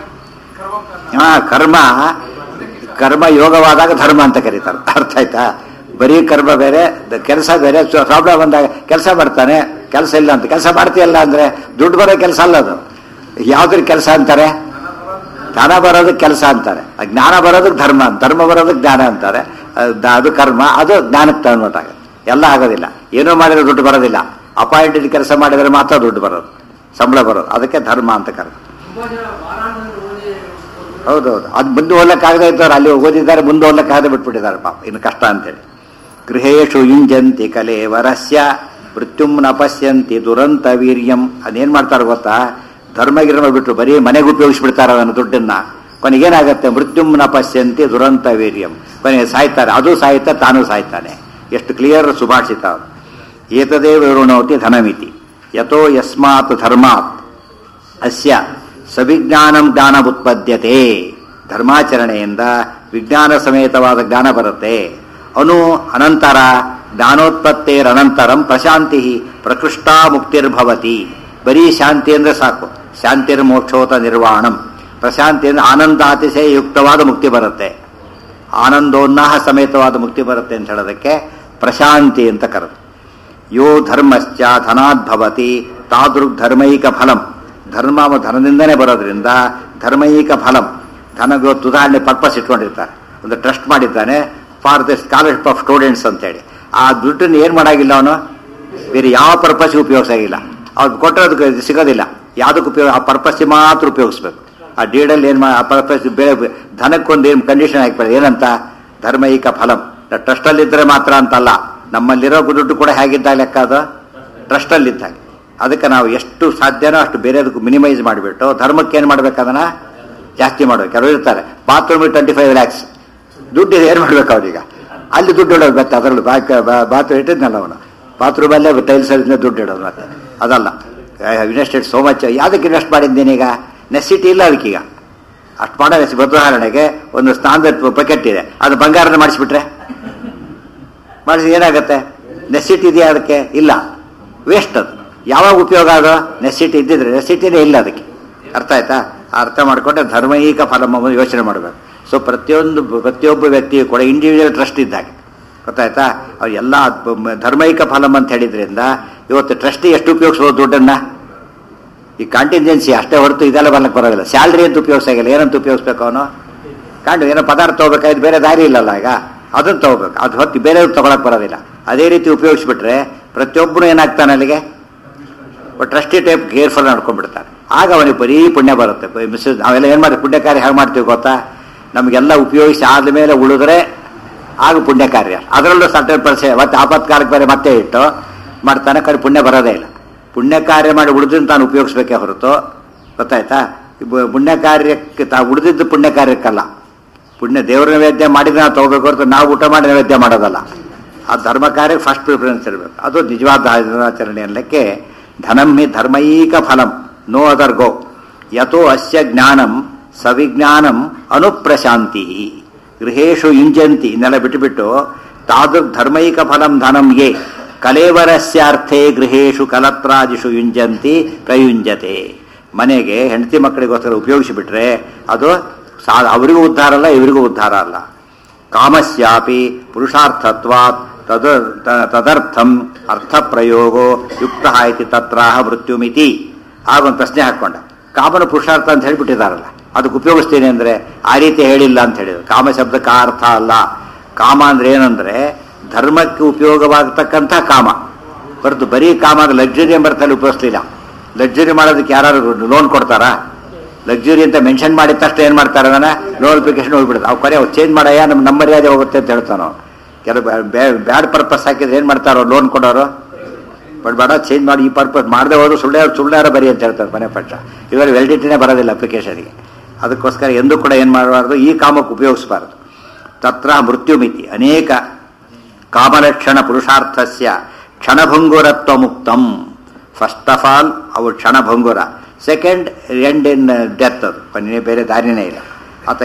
ಕರ್ಮ ಯೋಗವಾದಾಗ ಧರ್ಮ ಅಂತ ಕರೀತಾರೆ. ಅರ್ಥ ಆಯ್ತಾ? ಬರೀ ಕರ್ಮ ಬೇರೆ, ಕೆಲಸ ಬೇರೆ. ಪ್ರಾಬ್ಲಮ್ ಬಂದಾಗ ಕೆಲಸ ಮಾಡ್ತಾನೆ, ಕೆಲಸ ಇಲ್ಲ ಅಂತ. ಕೆಲಸ ಮಾಡ್ತೀಯಲ್ಲ ಅಂದರೆ ದುಡ್ಡು ಬರೋ ಕೆಲಸ ಅಲ್ಲ ಅದು. ಯಾವ್ದ್ರ ಕೆಲಸ ಅಂತಾರೆ? ಜ್ಞಾನ ಬರೋದಕ್ಕೆ ಕೆಲಸ ಅಂತಾರೆ, ಜ್ಞಾನ ಬರೋದಕ್ಕೆ ಧರ್ಮ, ಧರ್ಮ ಬರೋದಕ್ಕೆ ಜ್ಞಾನ ಅಂತಾರೆ. ಅದು ಕರ್ಮ, ಅದು ಜ್ಞಾನಕ್ಕೆ ಕನ್ವರ್ಟ್ ಆಗುತ್ತೆ. ಎಲ್ಲ ಆಗೋದಿಲ್ಲ. ಏನೋ ಮಾಡಿದ್ರೆ ದುಡ್ಡು ಬರೋದಿಲ್ಲ, ಅಪಾಯಿಂಟೆಡ್ ಕೆಲಸ ಮಾಡಿದರೆ ಮಾತ್ರ ದುಡ್ಡು ಬರೋದು, ಸಂಬಳ ಬರೋದು. ಅದಕ್ಕೆ ಧರ್ಮ ಅಂತ ಕರೆದು. ಹೌದೌದು, ಅದು ಮುಂದೆ ಓದಕ್ಕಾಗದೇ ಇದ್ದವ್ರು ಅಲ್ಲಿ ಓದಿದ್ದಾರೆ, ಮುಂದೆ ಓದಕ್ಕಾಗದೆ ಬಿಟ್ಬಿಟ್ಟಿದ್ದಾರೆ ಪಾಪ, ಇನ್ನು ಕಷ್ಟ ಅಂತೇಳಿ. ಗೃಹೇಶು ಯುಂಜಂತಿ ಕಲೇವರಸ್ಯ ಮೃತ್ಯುಂ ನ ಪಶ್ಯಂತಿ ದುರಂತ ವೀರ್ಯಂ. ಅದೇನು ಮಾಡ್ತಾರೆ ಗೊತ್ತಾ, ಧರ್ಮಗಿರ್ಮ ಬಿಟ್ಟು ಬರೀ ಮನೆಗೆ ಉಪಯೋಗಿಸ್ಬಿಡ್ತಾರೆ ಅದನ್ನು ದುಡ್ಡನ್ನ. ಕೊನೆಗೇನಾಗತ್ತೆ, ಮೃತ್ಯುಂ ನ ಪಶ್ಯಂತಿ ದುರಂತ ವೀರ್ಯಂ, ಕೊನೆಗೆ ಸಾಯ್ತಾರೆ, ಅದು ಸಾಯ್ತಾ ತಾನು ಸಾಯ್ತಾನೆ. ಎಷ್ಟು ಕ್ಲಿಯರ್ ಸುಭಾಷಿತ. ಏತದೇ ವಿವೃಣೋತಿ ಧನಮಿತಿ ಯಥೋ ಯಸ್ಮಾತ್ ಧರ್ಮಾತ್ ಅಸ್ಯ ಸವಿಜ್ಞಾನಂ ಜ್ಞಾನ ಉತ್ಪದ್ಯತೆ. ಧರ್ಮಾಚರಣೆಯಿಂದ ವಿಜ್ಞಾನ ಸಮೇತವಾದ ಜ್ಞಾನ ಬರುತ್ತೆ. ಅನಂತರ ಜ್ಞಾನೋತ್ಪತ್ತೇರನಂತರಂ ಪ್ರಶಾಂತಿ ಪ್ರಕೃಷ್ಟಾ ಮುಕ್ತಿರ್ಭವತಿ. ಬರೀ ಶಾಂತಿ ಅಂದ್ರೆ ಸಾಕು, ಶಾಂತಿರ್ ಮೋಕ್ಷೋತ ನಿರ್ವಾಣಂ. ಪ್ರಶಾಂತಿ ಅಂದ್ರೆ ಆನಂದಾತಿಶಯ ಯುಕ್ತವಾದ ಮುಕ್ತಿ ಬರುತ್ತೆ, ಆನಂದೋನ್ನಾಹ ಸಮೇತವಾದ ಮುಕ್ತಿ ಬರುತ್ತೆ ಅಂತ ಹೇಳೋದಕ್ಕೆ ಪ್ರಶಾಂತಿ ಅಂತ ಕರೆದು. ಯೋ ಧರ್ಮಶ್ಚ ಧನಾದ್ಭವತಿ ತಾದೃಗ್ ಧರ್ಮೈಕ ಫಲಂ. ಧರ್ಮ ಧನದಿಂದನೇ ಬರೋದ್ರಿಂದ ಧರ್ಮೈಕ ಫಲಂ. ಧನಗೊತ್ತು ಉದಾಹರಣೆ ಪರ್ಪಸ್ ಇಟ್ಕೊಂಡಿರ್ತಾರೆ, ಒಂದು ಟ್ರಸ್ಟ್ ಮಾಡಿದ್ದಾನೆ for the scholarship of students ಅಂತೇಳಿ. ಆ ದುಡ್ಡನ್ನು ಏನು ಮಾಡಾಗಿಲ್ಲ, ಅವನು ಬೇರೆ ಯಾವ ಪರ್ಪಸ್ಗೆ ಉಪಯೋಗಿಸಾಗಿಲ್ಲ, ಅವ್ರು ಕೊಟ್ಟರೋದಕ್ಕೆ ಸಿಗೋದಿಲ್ಲ. ಯಾವುದಕ್ಕೆ ಉಪಯೋಗ, ಆ ಪರ್ಪಸ್ಗೆ ಮಾತ್ರ ಉಪಯೋಗಿಸ್ಬೇಕು. ಆ ಡೀಡಲ್ಲಿ ಏನು ಆ ಪರ್ಪಸ್ ಬೇರೆ ಧನಕ್ಕೊಂದು ಏನು ಕಂಡೀಷನ್ ಹಾಕ್ಬಿಡೋದು, ಏನಂತ ಧರ್ಮೈಕ ಫಲಂ. ಟ್ರಸ್ಟಲ್ಲಿದ್ದರೆ ಮಾತ್ರ ಅಂತಲ್ಲ, ನಮ್ಮಲ್ಲಿರೋ ದುಡ್ಡು ಕೂಡ ಹೇಗಿದ್ದಾಗ ಲೆಕ್ಕ, ಅದು ಟ್ರಸ್ಟಲ್ಲಿದ್ದಾಗ. ಅದಕ್ಕೆ ನಾವು ಎಷ್ಟು ಸಾಧ್ಯನೋ ಅಷ್ಟು ಬೇರೆದಕ್ಕೂ ಮಿನಿಮೈಸ್ ಮಾಡಿಬಿಟ್ಟು ಧರ್ಮಕ್ಕೆ ಏನು ಮಾಡ್ಬೇಕು, ಅದನ್ನು ಜಾಸ್ತಿ ಮಾಡ್ಬೇಕು. ಕೆಲವರು ಇರ್ತಾರೆ ಬಾತ್ರೂಮಿಗೆ 25 lakhs ದುಡ್ಡು ಏನು ಮಾಡ್ಬೇಕು ಅವ್ರೀಗ, ಅಲ್ಲಿ ದುಡ್ಡು ಇಡೋದು ಮತ್ತೆ ಅದರಲ್ಲೂ ಬಾತ್ರೂಮ್ ಇಟ್ಟಿದ್ನಲ್ಲ ಅವನು, ಬಾತ್ರೂಮಲ್ಲೇ ಟೈಲ್ಸ್ ದುಡ್ಡು ಇಡೋದು ಮತ್ತೆ. ಅದಲ್ಲ, ಇನ್ವೆಸ್ಟೆಡ್ ಸೋ ಮಚ್. ಯಾವುದಕ್ಕೆ ಇನ್ವೆಸ್ಟ್ ಮಾಡಿದ್ದೇನೀಗ, ನೆಸಿಟಿ ಇಲ್ಲ ಅದಕ್ಕೀಗ. ಅಷ್ಟು ಮಾಡೋ ಉದಾಹರಣೆಗೆ ಒಂದು ಸ್ನಾನದ ಬಕೆಟ್ ಇದೆ, ಅದು ಬಂಗಾರದ ಮಾಡಿಸ್ಬಿಟ್ರೆ ಮಾಡಿಸಿ ಏನಾಗುತ್ತೆ, ನೆಸಿಟಿ ಇದೆಯಾ ಅದಕ್ಕೆ, ಇಲ್ಲ, ವೇಸ್ಟ್. ಅದು ಯಾವಾಗ ಉಪಯೋಗ, ಅದು ನೆಸಿಟಿ ಇದ್ದಿದ್ರೆ, ನೆಸಿಟಿನೇ ಇಲ್ಲ ಅದಕ್ಕೆ. ಅರ್ಥ ಆಯ್ತಾ? ಅರ್ಥ ಮಾಡಿಕೊಂಡ್ರೆ ಧರ್ಮೈಕ ಫಲ ಯೋಚನೆ ಮಾಡಬೇಕು. ಸೊ ಪ್ರತಿಯೊಬ್ಬ ವ್ಯಕ್ತಿಯು ಕೂಡ ಇಂಡಿವಿಜುವಲ್ ಟ್ರಸ್ಟ್ ಇದ್ದಾಗ, ಗೊತ್ತಾಯ್ತಾ? ಅವ್ರು ಎಲ್ಲ ಧರ್ಮೈಕ ಫಲಂ ಅಂತ ಹೇಳಿದ್ರಿಂದ ಇವತ್ತು ಟ್ರಸ್ಟಿ ಎಷ್ಟು ಉಪಯೋಗಿಸ್ಬೋದು ದುಡ್ಡನ್ನು, ಈ ಕಾಂಟಿಂಜೆನ್ಸಿ ಅಷ್ಟೇ ಹೊರತು ಇದೆಲ್ಲ ಬರ್ಲಿಕ್ಕೆ ಬರೋದಿಲ್ಲ. ಸ್ಯಾಲ್ರಿ ಅಂತ ಉಪಯೋಗಿಸಾಗಿಲ್ಲ, ಏನಂತ ಉಪಯೋಗಿಸ್ಬೇಕು ಅವನು, ಏನೋ ಪದಾರ್ಥ ತೊಗೋಬೇಕಾಯ್ತು, ಬೇರೆ ದಾರಿ ಇಲ್ಲಲ್ಲ ಈಗ, ಅದನ್ನು ತೊಗೋಬೇಕು. ಅದು ಹೊತ್ತು ಬೇರೆ ತೊಗೊಳಕ್ಕೆ ಬರೋದಿಲ್ಲ. ಅದೇ ರೀತಿ ಉಪಯೋಗಿಸ್ಬಿಟ್ರೆ ಪ್ರತಿಯೊಬ್ಬರು ಏನಾಗ್ತಾನೆ ಅಲ್ಲಿಗೆ ಟ್ರಸ್ಟಿ ಟೈಪ್ ಕೇರ್ಫುಲ್ ನಡ್ಕೊಂಡ್ಬಿಡ್ತಾರೆ. ಆಗ ಅವನಿಗೆ ಬರೀ ಪುಣ್ಯ ಬರುತ್ತೆ. ನಾವೆಲ್ಲ ಏನು ಮಾಡ್ತೀವಿ, ಪುಣ್ಯ ಕಾರ್ಯ ಹೇಗೆ ಮಾಡ್ತೀವಿ ಗೊತ್ತಾ, ನಮಗೆಲ್ಲ ಉಪಯೋಗಿಸಿ ಆದಮೇಲೆ ಉಳಿದ್ರೆ ಆಗ ಪುಣ್ಯ ಕಾರ್ಯ. ಅದರಲ್ಲೂ ಸರ್ಟನ್ ಮತ್ತೆ ಆಪತ್ಕಾಲಕ್ಕೆ ಬೇರೆ ಮತ್ತೆ ಇಟ್ಟು ಮಾಡ್ತಾನೆ, ಕಡೆ ಪುಣ್ಯ ಬರೋದೇ ಇಲ್ಲ. ಪುಣ್ಯ ಕಾರ್ಯ ಮಾಡಿ ಉಳಿದ್ರೆ ತಾನು ಉಪಯೋಗಿಸ್ಬೇಕೇ ಹೊರತು, ಗೊತ್ತಾಯ್ತಾ? ಪುಣ್ಯ ಕಾರ್ಯಕ್ಕೆ ಉಳಿದಿದ್ದು ಪುಣ್ಯ ಕಾರ್ಯಕ್ಕಲ್ಲ. ಪುಣ್ಯ ದೇವರ ನೈವೇದ್ಯ ಮಾಡಿದ್ರೆ ನಾವು ತಗೋಬೇಕು ಹೊರತು ನಾವು ಊಟ ಮಾಡಿ ನೈವೇದ್ಯ ಮಾಡೋದಲ್ಲ. ಆ ಧರ್ಮ ಕಾರ್ಯಕ್ಕೆ ಫಸ್ಟ್ ಪ್ರಿಫರೆನ್ಸ್ ಇರಬೇಕು. ಅದು ನಿಜವಾದ ಆಚರಣೆ ಅನ್ನಕ್ಕೆ ಧನಂ ಹಿ ಧರ್ಮೈಕ ಫಲಂ, ನೋ ಅದರ್ ಗೋ. ಯಥೋ ಅಸ್ಯ ಜ್ಞಾನಂ ಸವಿಜ್ಞಾನಂ ಅನುಪ್ರಶಾಂತಿ ಗೃಹೇಶು ಯುಂಜಂತಿ. ಇನ್ನೆಲ್ಲ ಬಿಟ್ಟುಬಿಟ್ಟು ತಾದೃಗ್ ಧರ್ಮೈಕ ಫಲಂ ಧನಂ ಯೇ ಕಲೇವರಸ್ಯಾರ್ಥೇ ಗೃಹೇಶು ಕಲತ್ರಾದಿಷು ಯುಂಜಂತಿ ಪ್ರಯುಂಜತೆ. ಮನೆಗೆ ಹೆಂಡತಿ ಮಕ್ಕಳಿಗೋಸ್ಕರ ಉಪಯೋಗಿಸಿಬಿಟ್ರೆ ಅದು ಅವರಿಗೂ ಉದ್ಧಾರ ಅಲ್ಲ, ಇವರಿಗೂ ಉದ್ಧಾರ ಅಲ್ಲ. ಕಾಮಸ್ಯಾಪಿ ಪುರುಷಾರ್ಥತ್ವಾತ್ ತದರ್ಥಂ ಅರ್ಥ ಪ್ರಯೋಗೋ ಯುಕ್ತ ಇತಿ ತತ್ರಾಹ ಮೃತ್ಯುಮಿತಿ. ಆಗೊಂದು ಪ್ರಶ್ನೆ ಹಾಕೊಂಡ, ಕಾಮನ ಪುರುಷಾರ್ಥ ಅಂತ ಹೇಳಿಬಿಟ್ಟಿದಾರಲ್ಲ, ಅದಕ್ಕೆ ಉಪಯೋಗಿಸ್ತೇನೆ ಅಂದರೆ ಆ ರೀತಿ ಹೇಳಿಲ್ಲ ಅಂತ ಹೇಳಿದ್ರು. ಕಾಮ ಶಬ್ದಕ್ಕೆ ಆ ಅರ್ಥ ಅಲ್ಲ. ಕಾಮ ಅಂದ್ರೆ ಏನಂದ್ರೆ ಧರ್ಮಕ್ಕೆ ಉಪಯೋಗವಾಗತಕ್ಕಂಥ ಕಾಮ ಹೊರತು ಬರೀ ಕಾಮ ಅಂದ್ರೆ ಲಕ್ಸುರಿ ಎಂಬರ್ಥಲ್ಲಿ ಉಪಯೋಗಿಸ್ಲಿಲ್ಲ. ಲಕ್ಸುರಿ ಮಾಡೋದಕ್ಕೆ ಯಾರು ಲೋನ್ ಕೊಡ್ತಾರಾ? ಲಕ್ಸುರಿ ಅಂತ ಮೆನ್ಷನ್ ಮಾಡಿದ ತಕ್ಷಣ ಏನು ಮಾಡ್ತಾರೆ, ಅದನ್ನ ಲೋನ್ ಅಪ್ಲಿಕೇಶನ್ ಹೋಗ್ಬಿಡುತ್ತೆ. ಅವು ಕೊನೆ ಚೇಂಜ್ ಮಾಡಯ್ಯ ನಮ್ಮ ಮರ್ಯಾದೆ ಹೋಗುತ್ತೆ ಅಂತ ಹೇಳ್ತಾನೋ. ಕೆಲವು ಬ್ಯಾಡ್ ಪರ್ಪಸ್ ಹಾಕಿದ್ರೆ ಏನು ಮಾಡ್ತಾರೋ ಲೋನ್ ಕೊಡೋರು, ಬೇಡ ಚೇಂಜ್ ಮಾಡಿ, ಈ ಪರ್ಪಸ್ ಮಾಡದೆ ಹೋದ್ರು ಸುಳ್ಳ್ಯಾರ ಬರಿ ಅಂತ ಹೇಳ್ತಾರೆ ಮನೆ ಪಕ್ಷ. ಇವಾಗ ವ್ಯಾಲಿಡಿಟಿನೇ ಬರೋದಿಲ್ಲ ಅಪ್ಲಿಕೇಶನ್ಗೆ. ಅದಕ್ಕೋಸ್ಕರ ಎಂದೂ ಕೂಡ ಏನು ಮಾಡಬಾರ್ದು, ಈ ಕಾಮಕ್ಕೆ ಉಪಯೋಗಿಸಬಾರ್ದು. ತತ್ರ ಮೃತ್ಯುಮಿತಿ. ಅನೇಕ ಕಾಮಲಕ್ಷಣ ಪುರುಷಾರ್ಥಸ್ಯ ಕ್ಷಣಭಂಗುರತ್ವ ಮುಕ್ತಂ. ಫಸ್ಟ್ ಆಫ್ ಆಲ್ ಅವು ಕ್ಷಣಭಂಗುರ, ಸೆಕೆಂಡ್ ಎಂಡ್ ಇನ್ ಡೆತ್. ಅದು ಬೇರೆ ದಾರಿನೇ ಇಲ್ಲ. ಅತ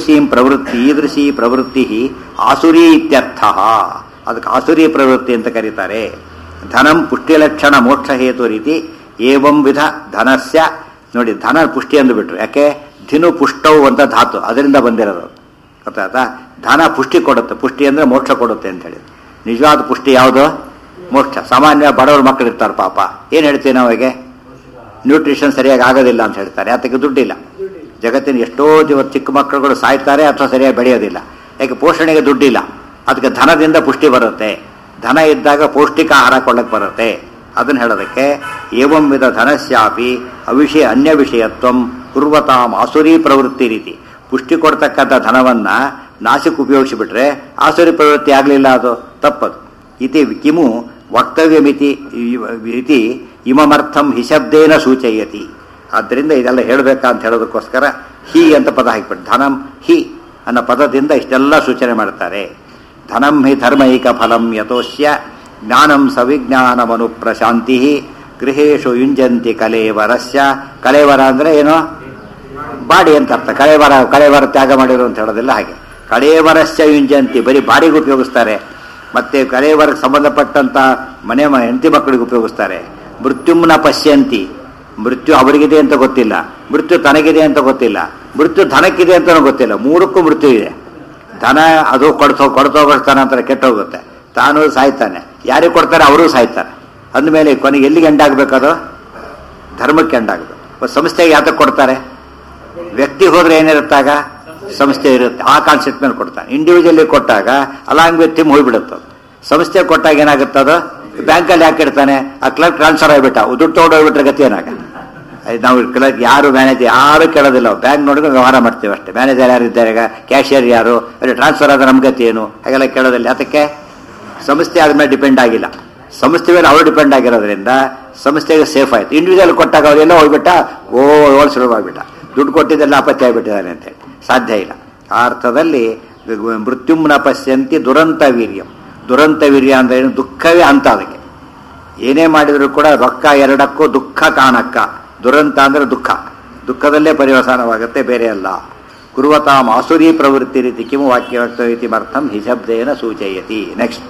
ಈದೃಶಿ ಪ್ರವೃತ್ತಿ ಆಸುರಿ ಇತ್ಯರ್ಥ. ಅದಕ್ಕೆ ಆಸುರಿ ಪ್ರವೃತ್ತಿ ಅಂತ ಕರೀತಾರೆ. ಧನಂ ಪುಷ್ಟಿಲಕ್ಷಣ ಮೋಕ್ಷ ಹೇತು ರೀತಿ ಏವಂ ವಿಧ ಧನಸ್ಯ. ನೋಡಿ, ಧನ ಪುಷ್ಟಿ ಅಂದುಬಿಟ್ರು. ಯಾಕೆ? ಧಿನು ಪುಷ್ಟವು ಅಂತ ಧಾತು, ಅದರಿಂದ ಬಂದಿರೋದು. ಗೊತ್ತಾಯ್ತಾ? ಧನ ಪುಷ್ಟಿ ಕೊಡುತ್ತೆ. ಪುಷ್ಟಿ ಅಂದರೆ ಮೋಕ್ಷ ಕೊಡುತ್ತೆ ಅಂತ ಹೇಳಿ. ನಿಜವಾದ ಪುಷ್ಟಿ ಯಾವುದು? ಮೋಕ್ಷ. ಸಾಮಾನ್ಯ ಬಡವ್ರ ಮಕ್ಕಳು ಇರ್ತಾರೆ ಪಾಪ, ಏನು ಹೇಳ್ತೀವಿ ನಾವಿಗೆ, ನ್ಯೂಟ್ರಿಷನ್ ಸರಿಯಾಗಿ ಆಗೋದಿಲ್ಲ ಅಂತ ಹೇಳ್ತಾರೆ. ಅದಕ್ಕೆ ದುಡ್ಡಿಲ್ಲ. ಜಗತ್ತಿನ ಎಷ್ಟೋ ಚಿಕ್ಕ ಮಕ್ಕಳುಗಳು ಸಾಯ್ತಾರೆ ಅಥವಾ ಸರಿಯಾಗಿ ಬೆಳೆಯೋದಿಲ್ಲ. ಯಾಕೆ? ಪೋಷಣೆಗೆ ದುಡ್ಡಿಲ್ಲ. ಅದಕ್ಕೆ ಧನದಿಂದ ಪುಷ್ಟಿ ಬರುತ್ತೆ. ಧನ ಇದ್ದಾಗ ಪೌಷ್ಟಿಕ ಆಹಾರ ಕೊಳ್ಳಕ್ಕೆ ಬರುತ್ತೆ. ಅದನ್ನು ಹೇಳೋದಕ್ಕೆ ಏವಂ ವಿಧ ಧನಸ್ಯಾಪಿ ಅವಿಷಯ ಅನ್ಯ ವಿಷಯತ್ವಂ ಕುರ್ವತಾಂ ಆಸುರಿ ಪ್ರವೃತ್ತಿ ರೀತಿ. ಪುಷ್ಟಿ ಕೊಡ್ತಕ್ಕಂಥ ಧನವನ್ನು ನಾಶಕ್ಕೆ ಉಪಯೋಗಿಸಿಬಿಟ್ರೆ ಆಸುರಿ ಪ್ರವೃತ್ತಿ ಆಗಲಿಲ್ಲ, ಅದು ತಪ್ಪದು. ಇತಿ ಕಿಮು ವಕ್ತವ್ಯಮಿತಿ ಇತಿ ಇಮಮರ್ಥಂ ಹಿಶಬ್ದೇನ ಸೂಚಯತಿ. ಆದ್ದರಿಂದ ಇದೆಲ್ಲ ಹೇಳಬೇಕಂತ ಹೇಳೋದಕ್ಕೋಸ್ಕರ ಹಿ ಅಂತ ಪದ ಹಾಕಿಬಿಟ್ಟು ಧನಂ ಹಿ ಅನ್ನೋ ಪದದಿಂದ ಇಷ್ಟೆಲ್ಲ ಸೂಚನೆ ಮಾಡ್ತಾರೆ. ಧನಂ ಹಿ ಧರ್ಮೈಕ ಫಲಂ ಯತೋಸ್ಯ ಜ್ಞಾನಂ ಸವಿಜ್ಞಾನಮನು ಪ್ರಶಾಂತಿ ಗೃಹೇಶು ಯುಂಜಂತಿ ಕಲೇವರಸ್ಯ. ಕಲೇವರ ಅಂದರೆ ಏನೋ ಬಾಡಿ ಅಂತ ಅರ್ಥ. ಕಳೇವರ ತ್ಯಾಗ ಮಾಡಿರು ಅಂತ ಹೇಳೋದಿಲ್ಲ. ಹಾಗೆ ಕಳೇವರಸ್ಯ ಯುಂಜಂತಿ ಬರೀ ಬಾಡಿಗೆ ಉಪಯೋಗಿಸ್ತಾರೆ. ಮತ್ತೆ ಕಳೇವರಕ್ಕೆ ಸಂಬಂಧಪಟ್ಟಂಥ ಮನೆ ಹೆಂಡತಿ ಮಕ್ಕಳಿಗೆ ಉಪಯೋಗಿಸ್ತಾರೆ. ಮೃತ್ಯುಮ್ನ ಪಶ್ಯಂತಿ, ಮೃತ್ಯು ಅವರಿಗಿದೆ ಅಂತ ಗೊತ್ತಿಲ್ಲ, ಮೃತ್ಯು ತನಗಿದೆ ಅಂತ ಗೊತ್ತಿಲ್ಲ, ಮೃತ್ಯು ಧನಕ್ಕಿದೆ ಅಂತಲೂ ಗೊತ್ತಿಲ್ಲ. ಮೂರಕ್ಕೂ ಮೃತ್ಯು ಇದೆ. ಧನ ಅದು ಕೊಡ್ತೋಗಿಸ್ತಾನೆ ಅಂತಾರೆ, ಕೆಟ್ಟೋಗುತ್ತೆ. ತಾನು ಸಾಯ್ತಾನೆ, ಯಾರಿಗೆ ಕೊಡ್ತಾರೆ ಅವರೂ ಸಾಯ್ತಾರೆ. ಅಂದಮೇಲೆ ಕೊನೆಗೆ ಎಲ್ಲಿಗೆ ಎಂಡಾಗಬೇಕದು? ಧರ್ಮಕ್ಕೆ ಎಂಡಾಗಬೇಕು. ಸಂಸ್ಥೆಗೆ ಯಾತಕ್ಕೆ ಕೊಡ್ತಾರೆ? ವ್ಯಕ್ತಿ ಹೋದ್ರೆ ಏನಿರುತ್ತಾಗ ಸಂಸ್ಥೆ ಇರುತ್ತೆ, ಆ ಕಾನ್ಸೆಪ್ಟ್ ಮೇಲೆ ಕೊಡ್ತಾನೆ. ಇಂಡಿವಿಜುವಲಿ ಕೊಟ್ಟಾಗ ಅಲಾಂಗ್ ವಿತ್ ಹಿಮ್ ಹೋಗ್ಬಿಡುತ್ತೆ. ಸಂಸ್ಥೆ ಕೊಟ್ಟಾಗ ಏನಾಗುತ್ತದು? ಬ್ಯಾಂಕಲ್ಲಿ ಯಾಕೆ ಇಡ್ತಾನೆ? ಆ ಕ್ಲರ್ಕ್ ಟ್ರಾನ್ಸ್ಫರ್ ಆಗಿಬಿಟ್ಟ, ದುಡ್ಡು ತೊಗೊಂಡೋಗ್ಬಿಟ್ರೆ ಗತಿ ಏನಾಗ? ನಾವು ಕ್ಲರ್ಕ್ ಯಾರು ಮ್ಯಾನೇಜರ್ ಯಾರು ಕೇಳೋದಿಲ್ಲ. ಬ್ಯಾಂಕ್ ನೋಡಿದ್ರೆ ವ್ಯವಹಾರ ಮಾಡ್ತೀವಿ ಅಷ್ಟೇ. ಮ್ಯಾನೇಜರ್ ಯಾರು ಇದ್ದಾರೆ, ಈಗ ಕ್ಯಾಶಿಯರ್ ಯಾರು, ಅಲ್ಲಿ ಟ್ರಾನ್ಸ್ಫರ್ ಆದ ನಮ್ಮ ಗತಿ ಏನು, ಹಾಗೆಲ್ಲ ಕೇಳೋದಿಲ್ಲ. ಅದಕ್ಕೆ ಸಂಸ್ಥೆ ಆದ್ಮೇಲೆ ಡಿಪೆಂಡ್ ಆಗಿಲ್ಲ, ಸಂಸ್ಥೆ ಮೇಲೆ ಅವರು ಡಿಪೆಂಡ್ ಆಗಿರೋದ್ರಿಂದ ಸಂಸ್ಥೆಗೆ ಸೇಫ್ ಆಯ್ತು. ಇಂಡಿವಿಜುವಲ್ ಕೊಟ್ಟಾಗ ಅವರೆಲ್ಲ ಹೋಗ್ಬಿಟ್ಟ, ಸುಲಭವಾಗಿಬಿಟ್ಟ, ದುಡ್ಡು ಕೊಟ್ಟಿದ್ದೆಲ್ಲ ಅಪತ್ಯ ಆಗಿಬಿಟ್ಟಿದ್ದಾನೆ ಅಂತೇಳಿ ಸಾಧ್ಯ ಇಲ್ಲ. ಆ ಅರ್ಥದಲ್ಲಿ ಮೃತ್ಯುಮ್ನ ಪಶ್ಯಂತಿ ದುರಂತ ವೀರ್ಯಂ. ದುರಂತ ವೀರ್ಯ ಅಂದ್ರೆ ಏನು? ದುಃಖವೇ ಅಂತ. ಅದಕ್ಕೆ ಏನೇ ಮಾಡಿದರೂ ಕೂಡ ರೊಕ್ಕ ಎರಡಕ್ಕೂ ದುಃಖ ಕಾಣಕ್ಕ. ದುರಂತ ಅಂದ್ರೆ ದುಃಖ, ದುಃಖದಲ್ಲೇ ಪರಿವಸಾನವಾಗುತ್ತೆ, ಬೇರೆ ಅಲ್ಲ. ಕುರ್ವತಾಂ ಆಸುರಿ ಪ್ರವೃತ್ತಿ ರೀತಿ ಕಿಮು ವಾಕ್ಯವಕ್ತವಿತಿ ಮರ್ಥಂ ಹಿಶಬ್ದೇನ ಸೂಚಯತಿ. ನೆಕ್ಸ್ಟ್,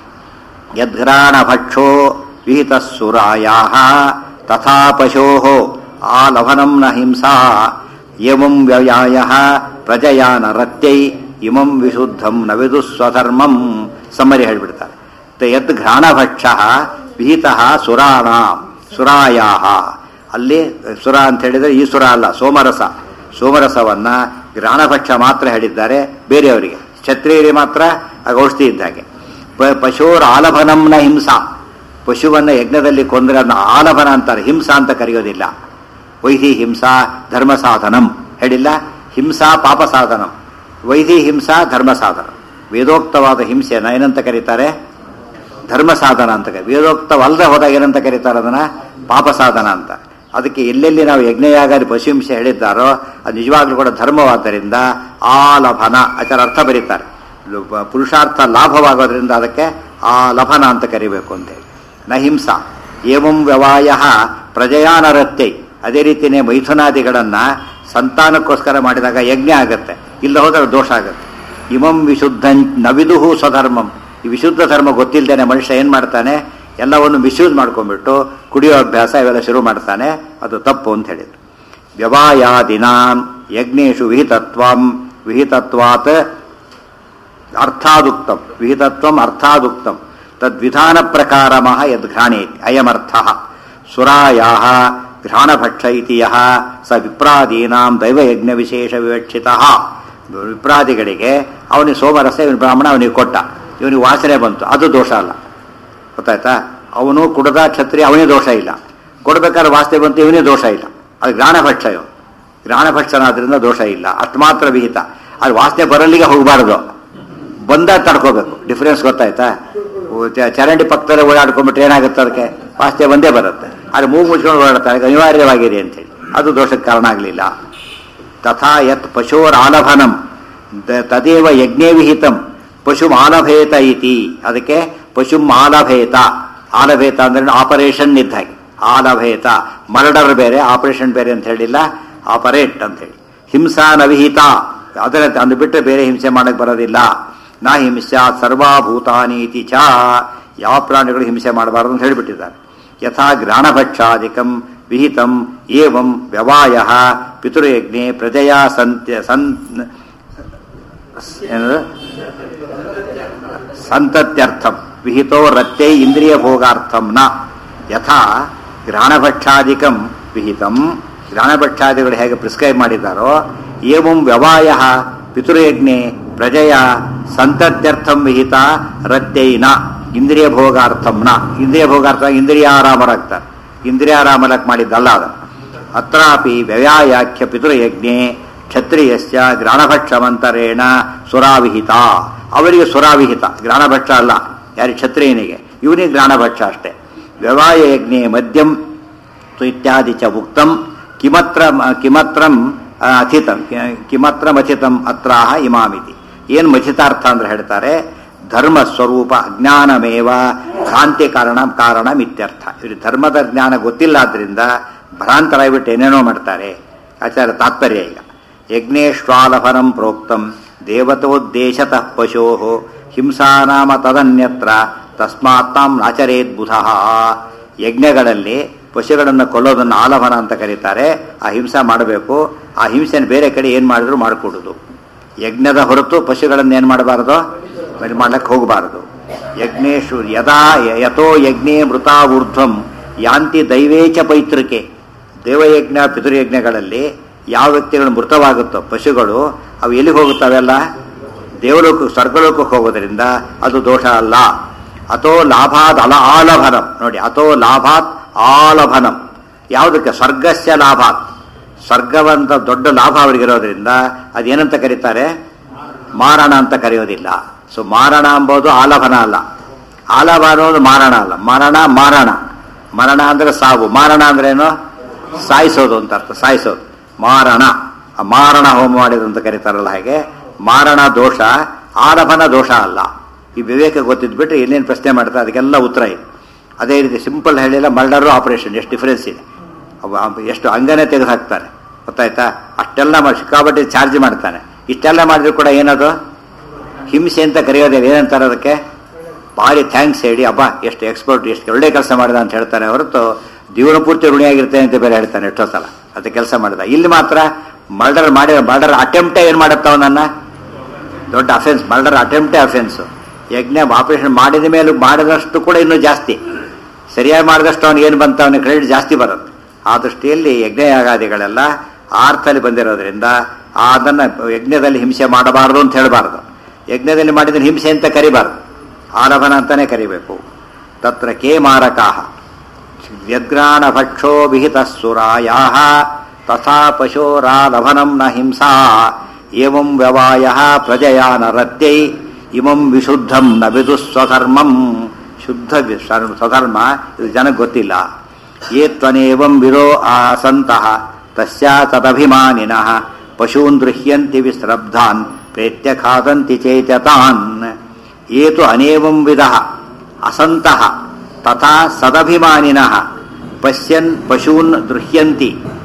ಯದ್ಘ್ರಾಣ ಭಕ್ಷೋ ವಿಹಿತಸ್ಸುರಾಯಾಃ ತಥಾ ಪಶೋಃ ಆಲಭನಂ ನ ಹಿಂಸಾ ಏವಂ ವ್ಯಯಾಯಃ ಪ್ರಜಯಾ ನರತ್ಯೈ ಇಮಂ ವಿಶುದ್ಧಂ ನ ವಿದುಸ್ವಧರ್ಮಂ. ಸಮ್ಮರಿ ಹೇಳ್ಬಿಡ್ತಾರೆ. ಯದ್ ಘ್ರಾಣಭಕ್ಷ ವಿಹಿತಃ ಸುರಾಣಾಂ ಸುರಾಯಾಃ. ಅಲ್ಲಿ ಸುರ ಅಂತ ಹೇಳಿದರೆ ಈ ಸುರ ಅಲ್ಲ, ಸೋಮರಸ. ಸೋಮರಸವನ್ನ ಘ್ರಾಣಭಕ್ಷ ಮಾತ್ರ ಹೇಳಿದ್ದಾರೆ, ಬೇರೆಯವರಿಗೆ ಕ್ಷತ್ರಿಯರಿಗೆ ಮಾತ್ರ ಆಗ ಔಷಧಿ ಇದ್ದಾಗೆ. ಪಶೋರ್ ಆಲಭನಂನ ಹಿಂಸಾ. ಪಶುವನ್ನು ಯಜ್ಞದಲ್ಲಿ ಕೊಂದರೆ ಅದನ್ನ ಆಲಭನ ಅಂತಾರೆ, ಹಿಂಸಾ ಅಂತ ಕರೆಯೋದಿಲ್ಲ. ವೈಧಿ ಹಿಂಸಾ ಧರ್ಮ ಸಾಧನಂ ಹೇಳಿಲ್ಲ. ಹಿಂಸಾ ಪಾಪ ಸಾಧನಂ, ವೈಧಿ ಹಿಂಸಾ ಧರ್ಮ ಸಾಧನ. ವೇದೋಕ್ತವಾದ ಹಿಂಸೆಯನ್ನು ಏನಂತ ಕರೀತಾರೆ? ಧರ್ಮ ಸಾಧನ ಅಂತ. ವೇದೋಕ್ತವಲ್ಲದೆ ಹೋದಾಗ ಏನಂತ ಕರೀತಾರೆ? ಅದನ್ನ ಪಾಪ ಸಾಧನ ಅಂತ. ಅದಕ್ಕೆ ಎಲ್ಲೆಲ್ಲಿ ನಾವು ಯಜ್ಞಯಾಗಾದಿ ಪಶು ಹಿಂಸೆ ಹೇಳಿದ್ದಾರೋ ಅದು ನಿಜವಾಗ್ಲೂ ಕೂಡ ಧರ್ಮವಾದ್ದರಿಂದ ಆಲಭನ ಅದರ ಅರ್ಥ ಬರೀತಾರೆ. ಪುರುಷಾರ್ಥ ಲಾಭವಾಗೋದ್ರಿಂದ ಅದಕ್ಕೆ ಆಲಭನ ಅಂತ ಕರಿಬೇಕು ಅಂತೇಳಿ. ನ ಹಿಂಸಾ ಏವಂ ವ್ಯವಾಯ ಪ್ರಜಯಾನರತ್ಯೈ. ಅದೇ ರೀತಿಯೇ ಮೈಥುನಾದಿಗಳನ್ನು ಸಂತಾನಕ್ಕೋಸ್ಕರ ಮಾಡಿದಾಗ ಯಜ್ಞ ಆಗತ್ತೆ, ಇಲ್ಲ ಹೋದ್ರೆ ದೋಷ ಆಗುತ್ತೆ. ಇಮಂ ವಿಶುದ್ಧ ನವಿದುಹು ಸ್ವಧರ್ಮಂ. ಈ ವಿಶುದ್ಧ ಧರ್ಮ ಗೊತ್ತಿಲ್ಲದೇನೆ ಮನುಷ್ಯ ಏನು ಮಾಡ್ತಾನೆ? ಎಲ್ಲವನ್ನು ಮಿಸ್ಯೂಸ್ ಮಾಡ್ಕೊಂಡ್ಬಿಟ್ಟು ಕುಡಿಯೋ ಅಭ್ಯಾಸ ಇವೆಲ್ಲ ಶುರು ಮಾಡ್ತಾನೆ, ಅದು ತಪ್ಪು ಅಂತ ಹೇಳಿದ್ರು. ವ್ಯವಾಯಾದಿನಾಂ ಯಜ್ಞೇಶು ವಿಹಿತತ್ವಾತ್ ಅರ್ಥಾದುಕ್ತಂ. ವಿಹಿತತ್ವಂ ಅರ್ಥಾದುಕ್ತಂ ತದ್ವಿಧಾನ ಪ್ರಕಾರಮಃ ಯದ್ಘ್ರಾಣೇತಿ ಅಯಮರ್ಥಃ. ಸುರಾಯಾಃ ಘ್ರಾಣಭಕ್ಷ ಇತಿ ಯಃ ಸ ವಿಪ್ರಾದೀನಾಂ ದೈವಯಜ್ಞ ವಿಶೇಷ ವಿವಕ್ಷಿತಃ. ವಿಪ್ರಾದಿಗಳಿಗೆ ಅವನಿಗೆ ಸೋಮರಸ, ಇವನು ಬ್ರಾಹ್ಮಣ, ಅವನಿಗೆ ಕೊಟ್ಟ, ಇವನಿಗೆ ವಾಸನೆ ಬಂತು, ಅದು ದೋಷ ಅಲ್ಲ. ಗೊತ್ತಾಯ್ತಾ? ಅವನು ಕುಡದ ಕ್ಷತ್ರಿಯ, ಅವನೇ ದೋಷ ಇಲ್ಲ. ಕೊಡ್ಬೇಕಾದ್ರೆ ವಾಸನೆ ಬಂತು, ಇವನೇ ದೋಷ ಇಲ್ಲ. ಅದು ಘ್ರಾಣಭಕ್ಷ. ಇವನು ಘ್ರಾಣಭಕ್ಷನಾದ್ರಿಂದ ದೋಷ ಇಲ್ಲ, ಅಷ್ಟು ಮಾತ್ರ ವಿಹಿತ. ಅದು ವಾಸನೆ ಬರಲಿಗೆ ಹೋಗಬಾರ್ದು, ಬಂದ ತಡ್ಕೋಬೇಕು. ಡಿಫ್ರೆನ್ಸ್ ಗೊತ್ತಾಯ್ತಾ? ಚರಂಡಿ ಪಕ್ಕದಲ್ಲೇ ಓಡಾಡ್ಕೊಂಡ್ಬಿಟ್ರೆ ಏನಾಗುತ್ತೆ? ಅದಕ್ಕೆ ವಾಸನೆ ಬಂದೇ ಬರುತ್ತೆ. ಆದರೆ ಮೂಗು ಮುಚ್ಕೊಂಡು ಓಡಾಡ್ತಾರೆ, ಅನಿವಾರ್ಯವಾಗಿದೆ ಅಂತೇಳಿ, ಅದು ದೋಷಕ್ಕೆ ಕಾರಣ ಆಗಲಿಲ್ಲ. ತಥಾ ಯತ್ ಪಶೋರ್ ಆಲಭನಂ ತದೇವ ಯಜ್ಞೇ ವಿಹಿತಂ ಪಶುಂ ಆಲಭೇತ ಇತಿ. ಅದಕ್ಕೆ ಪಶುಂ ಆಲಭೇತ. ಆಲಭೇತ ಅಂದ್ರೆ ಆಪರೇಷನ್ ಇದ್ದ ಹಾಗೆ. ಆಲಭೇತ ಮರ್ಡರ್ ಬೇರೆ, ಆಪರೇಷನ್ ಬೇರೆ ಅಂತ ಹೇಳಿಲ್ಲ, ಆಪರೇಟ್ ಅಂತ ಹೇಳಿ. ಹಿಂಸಾ ನವಿಹಿತ, ಅದರ ಅಂದುಬಿಟ್ರೆ ಬೇರೆ ಹಿಂಸೆ ಮಾಡಕ್ಕೆ ಬರೋದಿಲ್ಲ. ನಾ ಹಿಂಸಾ ಸರ್ವಾಭೂತಾನೀತಿ ಚ. ಯಾವ ಪ್ರಾಣಿಗಳು ಹಿಂಸೆ ಮಾಡಬಾರದು ಅಂತ ಹೇಳಿಬಿಟ್ಟಿದ್ದಾರೆ. ಯಥಾ ಘ್ರಾಣಭಕ್ಷಾದಿಕಂ ವಿಹಿತಂ ಏವಂ ವ್ಯವಾಯ ಪಿತೃಯಜ್ಞೆ ಪ್ರಜೆಯ ಸಂತತ್ಯರ್ಥಂ ವಿಹಿತೋ ರತ್ಯೈ ಇಂದ್ರಿಯ ಭೋಗಾರ್ಥಂ ನ. ಯಥಾ ಘ್ರಾಣಭಕ್ಷಾದಿಕಂ ವಿಹಿತಂ, ಘ್ರಾಣಭಕ್ಷಾದಿಗಳು ಹೇಗೆ ಪ್ರಿಸ್ಕ್ರೈಬ್ ಮಾಡಿದ್ದಾರೋ, ಏವಂ ವ್ಯವಾಯ ಪಿತೃಯಜ್ಞೆ ಪ್ರಜೆಯ ಸಂತತ್ಯರ್ಥಂ ವಿಹಿತ ರತ್ಯೈನ. ಇಂದ್ರಿಯ ಭೋಗಾರ್ಥಂನ ಇಂದ್ರಿಯ ಭೋಗಾರ್ಥ ಇಂದ್ರಿಯಾರಾಮರಾಗ್ತಾರೆ. ಇಂದ್ರಿಯಾರಾಮಲಕ್ಕೆ ಮಾಡಿದ್ದಲ್ಲ ಅದು. ಅತ್ರಾಪಿ ವ್ಯವ್ಯಾಖ್ಯ ಪಿತೃಯಜ್ಞೆ ಕ್ಷತ್ರಿಯಸ್ಯ ಗ್ರಾಣಭಕ್ಷಮಂತರೇಣ ಸುರಾವಿಹಿತ. ಅವರಿಗೆ ಸುರಾವಿಹಿತ, ಗ್ರಾಣಭಕ್ಷ ಅಲ್ಲ. ಯಾರಿಗೆ? ಕ್ಷತ್ರಿಯನಿಗೆ. ಇವನಿಗೆ ಗ್ರಾಣಭಕ್ಷ ಅಷ್ಟೇ. ವ್ಯವಾಯ ಯಜ್ಞೆ ಮದ್ಯಂ ಇತ್ಯಾದಿ ಚ ಉಕ್ತಂ ಕಿಮತ್ರಂ ಅಥಿತಂ ಕಿಮತ್ರಮಥಿತಂ ಅತ್ರಾಹ ಇಮಾಮಿತಿ. ಏನು ಮಥಿತಾರ್ಥ ಅಂದ್ರೆ ಹೇಳ್ತಾರೆ, ಧರ್ಮ ಸ್ವರೂಪ ಅಜ್ಞಾನಮೇವ ಭ್ರಾಂತಿ ಕಾರಣ ಇತ್ಯರ್ಥ. ಇವರು ಧರ್ಮದ ಜ್ಞಾನ ಗೊತ್ತಿಲ್ಲಾದ್ರಿಂದ ಭ್ರಾಂತರಾಗ್ಬಿಟ್ಟು ಏನೇನೋ ಮಾಡ್ತಾರೆ. ಆಚಾರ್ಯ ತಾತ್ಪರ್ಯ ಈಗ ಯಜ್ಞೇಶ್ವಾಲಫಲಂ ಪ್ರೋಕ್ತಂ ದೇವತೋದ್ದೇಶತಃ ಪಶೋ ಹಿಂಸಾನಾಮ ತದನ್ಯತ್ರ ತಸ್ಮಾತ್ ತಾಂ ನಾಚರೇತ್ ಬುಧಃ. ಯಜ್ಞಗಳಲ್ಲಿ ಪಶುಗಳನ್ನು ಕೊಲ್ಲೋದನ್ನು ಆಲಭನ ಅಂತ ಕರೀತಾರೆ. ಆ ಹಿಂಸೆ ಮಾಡಬೇಕು. ಆ ಹಿಂಸೆಯನ್ನು ಬೇರೆ ಕಡೆ ಏನು ಮಾಡಿದ್ರು ಮಾಡಿಕೊಡುದು. ಯಜ್ಞದ ಹೊರತು ಪಶುಗಳನ್ನು ಏನು ಮಾಡಬಾರದು, ಮಾಡ್ಲಿಕ್ಕೆ ಹೋಗಬಾರದು. ಯಜ್ಞೇಶು ಯಥೋ ಯಜ್ಞೇ ಮೃತಾ ಊರ್ಧ್ವಂ ಯಾಂತಿ ದೈವೇಚ ಪೈತೃಕೆ. ದೇವಯಜ್ಞ ಪಿತೃಯಜ್ಞಗಳಲ್ಲಿ ಯಾವ ವ್ಯಕ್ತಿಗಳು ಮೃತವಾಗುತ್ತೋ ಪಶುಗಳು, ಅವು ಎಲ್ಲಿ ಹೋಗುತ್ತವೆಲ್ಲ ದೇವಲೋಕ ಸ್ವರ್ಗಲೋಕಕ್ಕೆ ಹೋಗೋದ್ರಿಂದ ಅದು ದೋಷ ಅಲ್ಲ. ಅಥೋ ಲಾಭಾತ್ ಆಲಭನಂ ನೋಡಿ, ಅಥೋ ಲಾಭಾತ್ ಆಲಭನಂ ಯಾವುದಕ್ಕೆ? ಸ್ವರ್ಗಸ್ಯ ಲಾಭಾತ್. ಸ್ವರ್ಗವಂತ ದೊಡ್ಡ ಲಾಭ ಅವರಿಗಿರೋದ್ರಿಂದ ಅದೇನಂತ ಕರೀತಾರೆ? ಮಾರಣ ಅಂತ ಕರೆಯೋದಿಲ್ಲ. ಸೊ ಮಾರಣ ಎಂಬುದು ಆಲಭನ ಅಲ್ಲ. ಆಲಭ ಅನ್ನೋದು ಮಾರಣ ಅಲ್ಲ. ಮರಣ ಅಂದ್ರೆ ಸಾವು. ಮಾರಣ ಅಂದ್ರೇನು? ಸಾಯಿಸೋದು ಅಂತ ಅರ್ಥ. ಸಾಯಿಸೋದು ಮಾರಣ ಹೋಮ ಮಾಡಿದ್ರು ಅಂತ ಕರೀತಾರಲ್ಲ, ಹಾಗೆ ಮಾರಣ ದೋಷ, ಆಲಭನ ದೋಷ ಅಲ್ಲ. ಈ ವಿವೇಕ ಗೊತ್ತಿದ್ಬಿಟ್ರೆ ಏನೇನು ಪ್ರಶ್ನೆ ಮಾಡ್ತಾರೆ ಅದಕ್ಕೆಲ್ಲ ಉತ್ತರ ಇದೆ. ಅದೇ ರೀತಿ ಸಿಂಪಲ್ ಹೇಳಿಲ್ಲ, ಮರ್ಡರು ಆಪರೇಷನ್ ಎಷ್ಟು ಡಿಫರೆನ್ಸ್ ಇದೆ. ಎಷ್ಟು ಅಂಗನೇ ತೆಗೆದು ಹಾಕ್ತಾರೆ, ಗೊತ್ತಾಯ್ತಾ? ಅಷ್ಟೆಲ್ಲ ಸಿಕ್ಕಾಪಟ್ಟೆ ಚಾರ್ಜ್ ಮಾಡ್ತಾನೆ. ಇಷ್ಟೆಲ್ಲ ಮಾಡಿದ್ರು ಕೂಡ ಏನದು ಹಿಂಸೆ ಅಂತ ಕರೆಯೋದಿಲ್ಲ. ಏನಂತಾರೆ ಅದಕ್ಕೆ? ಭಾರಿ ಥ್ಯಾಂಕ್ಸ್ ಹೇಳಿ, ಅಬ್ಬಾ ಎಷ್ಟು ಎಕ್ಸ್ಪರ್ಟ್, ಎಷ್ಟು ಒಳ್ಳೆ ಕೆಲಸ ಮಾಡಿದ ಅಂತ ಹೇಳ್ತಾನೆ ಹೊರತು ಜೀವನ ಪೂರ್ತಿ ಋಣಿಯಾಗಿರ್ತೇನೆ ಅಂತ ಬೇರೆ ಹೇಳ್ತಾನೆ ಎಷ್ಟೋ ಸಲ. ಅದು ಕೆಲಸ ಮಾಡಿದ. ಇಲ್ಲಿ ಮಾತ್ರ ಮರ್ಡರ್ ಅಟೆಂಪ್ಟೇ ಏನು ಮಾಡುತ್ತ ಅವನನ್ನ ದೊಡ್ಡ ಅಫೆನ್ಸ್. ಮರ್ಡರ್ ಅಟೆಂಪ್ಟೇ ಅಫೆನ್ಸು. ಯಜ್ಞ ಆಪರೇಷನ್ ಮಾಡಿದ ಮೇಲೆ ಮಾಡಿದಷ್ಟು ಕೂಡ ಇನ್ನೂ ಜಾಸ್ತಿ, ಸರಿಯಾಗಿ ಮಾಡಿದಷ್ಟು ಅವನಿಗೆ ಏನು ಬಂತ ಅವನಿಗೆ ಕ್ರೆಡಿಟ್ ಜಾಸ್ತಿ ಬರುತ್ತೆ. ಆ ದೃಷ್ಟಿಯಲ್ಲಿ ಯಜ್ಞಯಾಗಾದಿಗಳೆಲ್ಲ ಆರ್ಥಲ್ಲಿ ಬಂದಿರೋದ್ರಿಂದ ಅದನ್ನು ಯಜ್ಞದಲ್ಲಿ ಹಿಂಸೆ ಮಾಡಬಾರದು ಅಂತ ಹೇಳಬಾರ್ದು. ಯಜ್ಞದಲ್ಲಿ ಮಾಡಿದ್ರೆ ಹಿಂಸೆ ಅಂತ ಕರಿಬಾರ್ದು, ಆಲಭನ ಅಂತಾನೆ ಕರಿಬೇಕು. ತತ್ರ ಕೇ ಮಾರಕಾಹ ವ್ಯಗ್ರಾಣ ಭಕ್ಷೋ ವಿಹಿತ ಸುರಾಯಾಹ ತಥಾ ಪಶೋರಾಲಭನಂ ನ ಹಿಂಸಾ ಏವಂ ವ್ಯವಾಯ ಪ್ರಜಯಾ ನರತ್ಯೈ ಇಮಂ ವಿಶುದ್ಧಂ ನ ವಿದು ಸ್ವಧರ್ಮಂ. ಶುದ್ಧ ಸ್ವಧರ್ಮ ಇದು ಜನಕ್ಕೆ ಗೊತ್ತಿಲ್ಲ. ಯೇ ತ್ವನೇವಂ ವಿದೋ ಆಸಂತಃ ತಸ್ಯಾ ತದಭಿಮಾನಿನಃ ಪಶೂನ್ ಗೃಹ್ಯಂತಿ ವಿಸ್ರಬ್ಧಾನ್ ಪ್ರೇತ್ಯ ಖಾದಂತಿ ಚೇತತಾನ್. ಏತು ಅನೇವಂ ವಿದಃ ಅಸಂತಃ ತಥಾ ಸದಭಿಮಾನಿನಃ ಪಶ್ಯನ್ ಪಶೂನ್ ಗೃಹ್ಯಂತಿ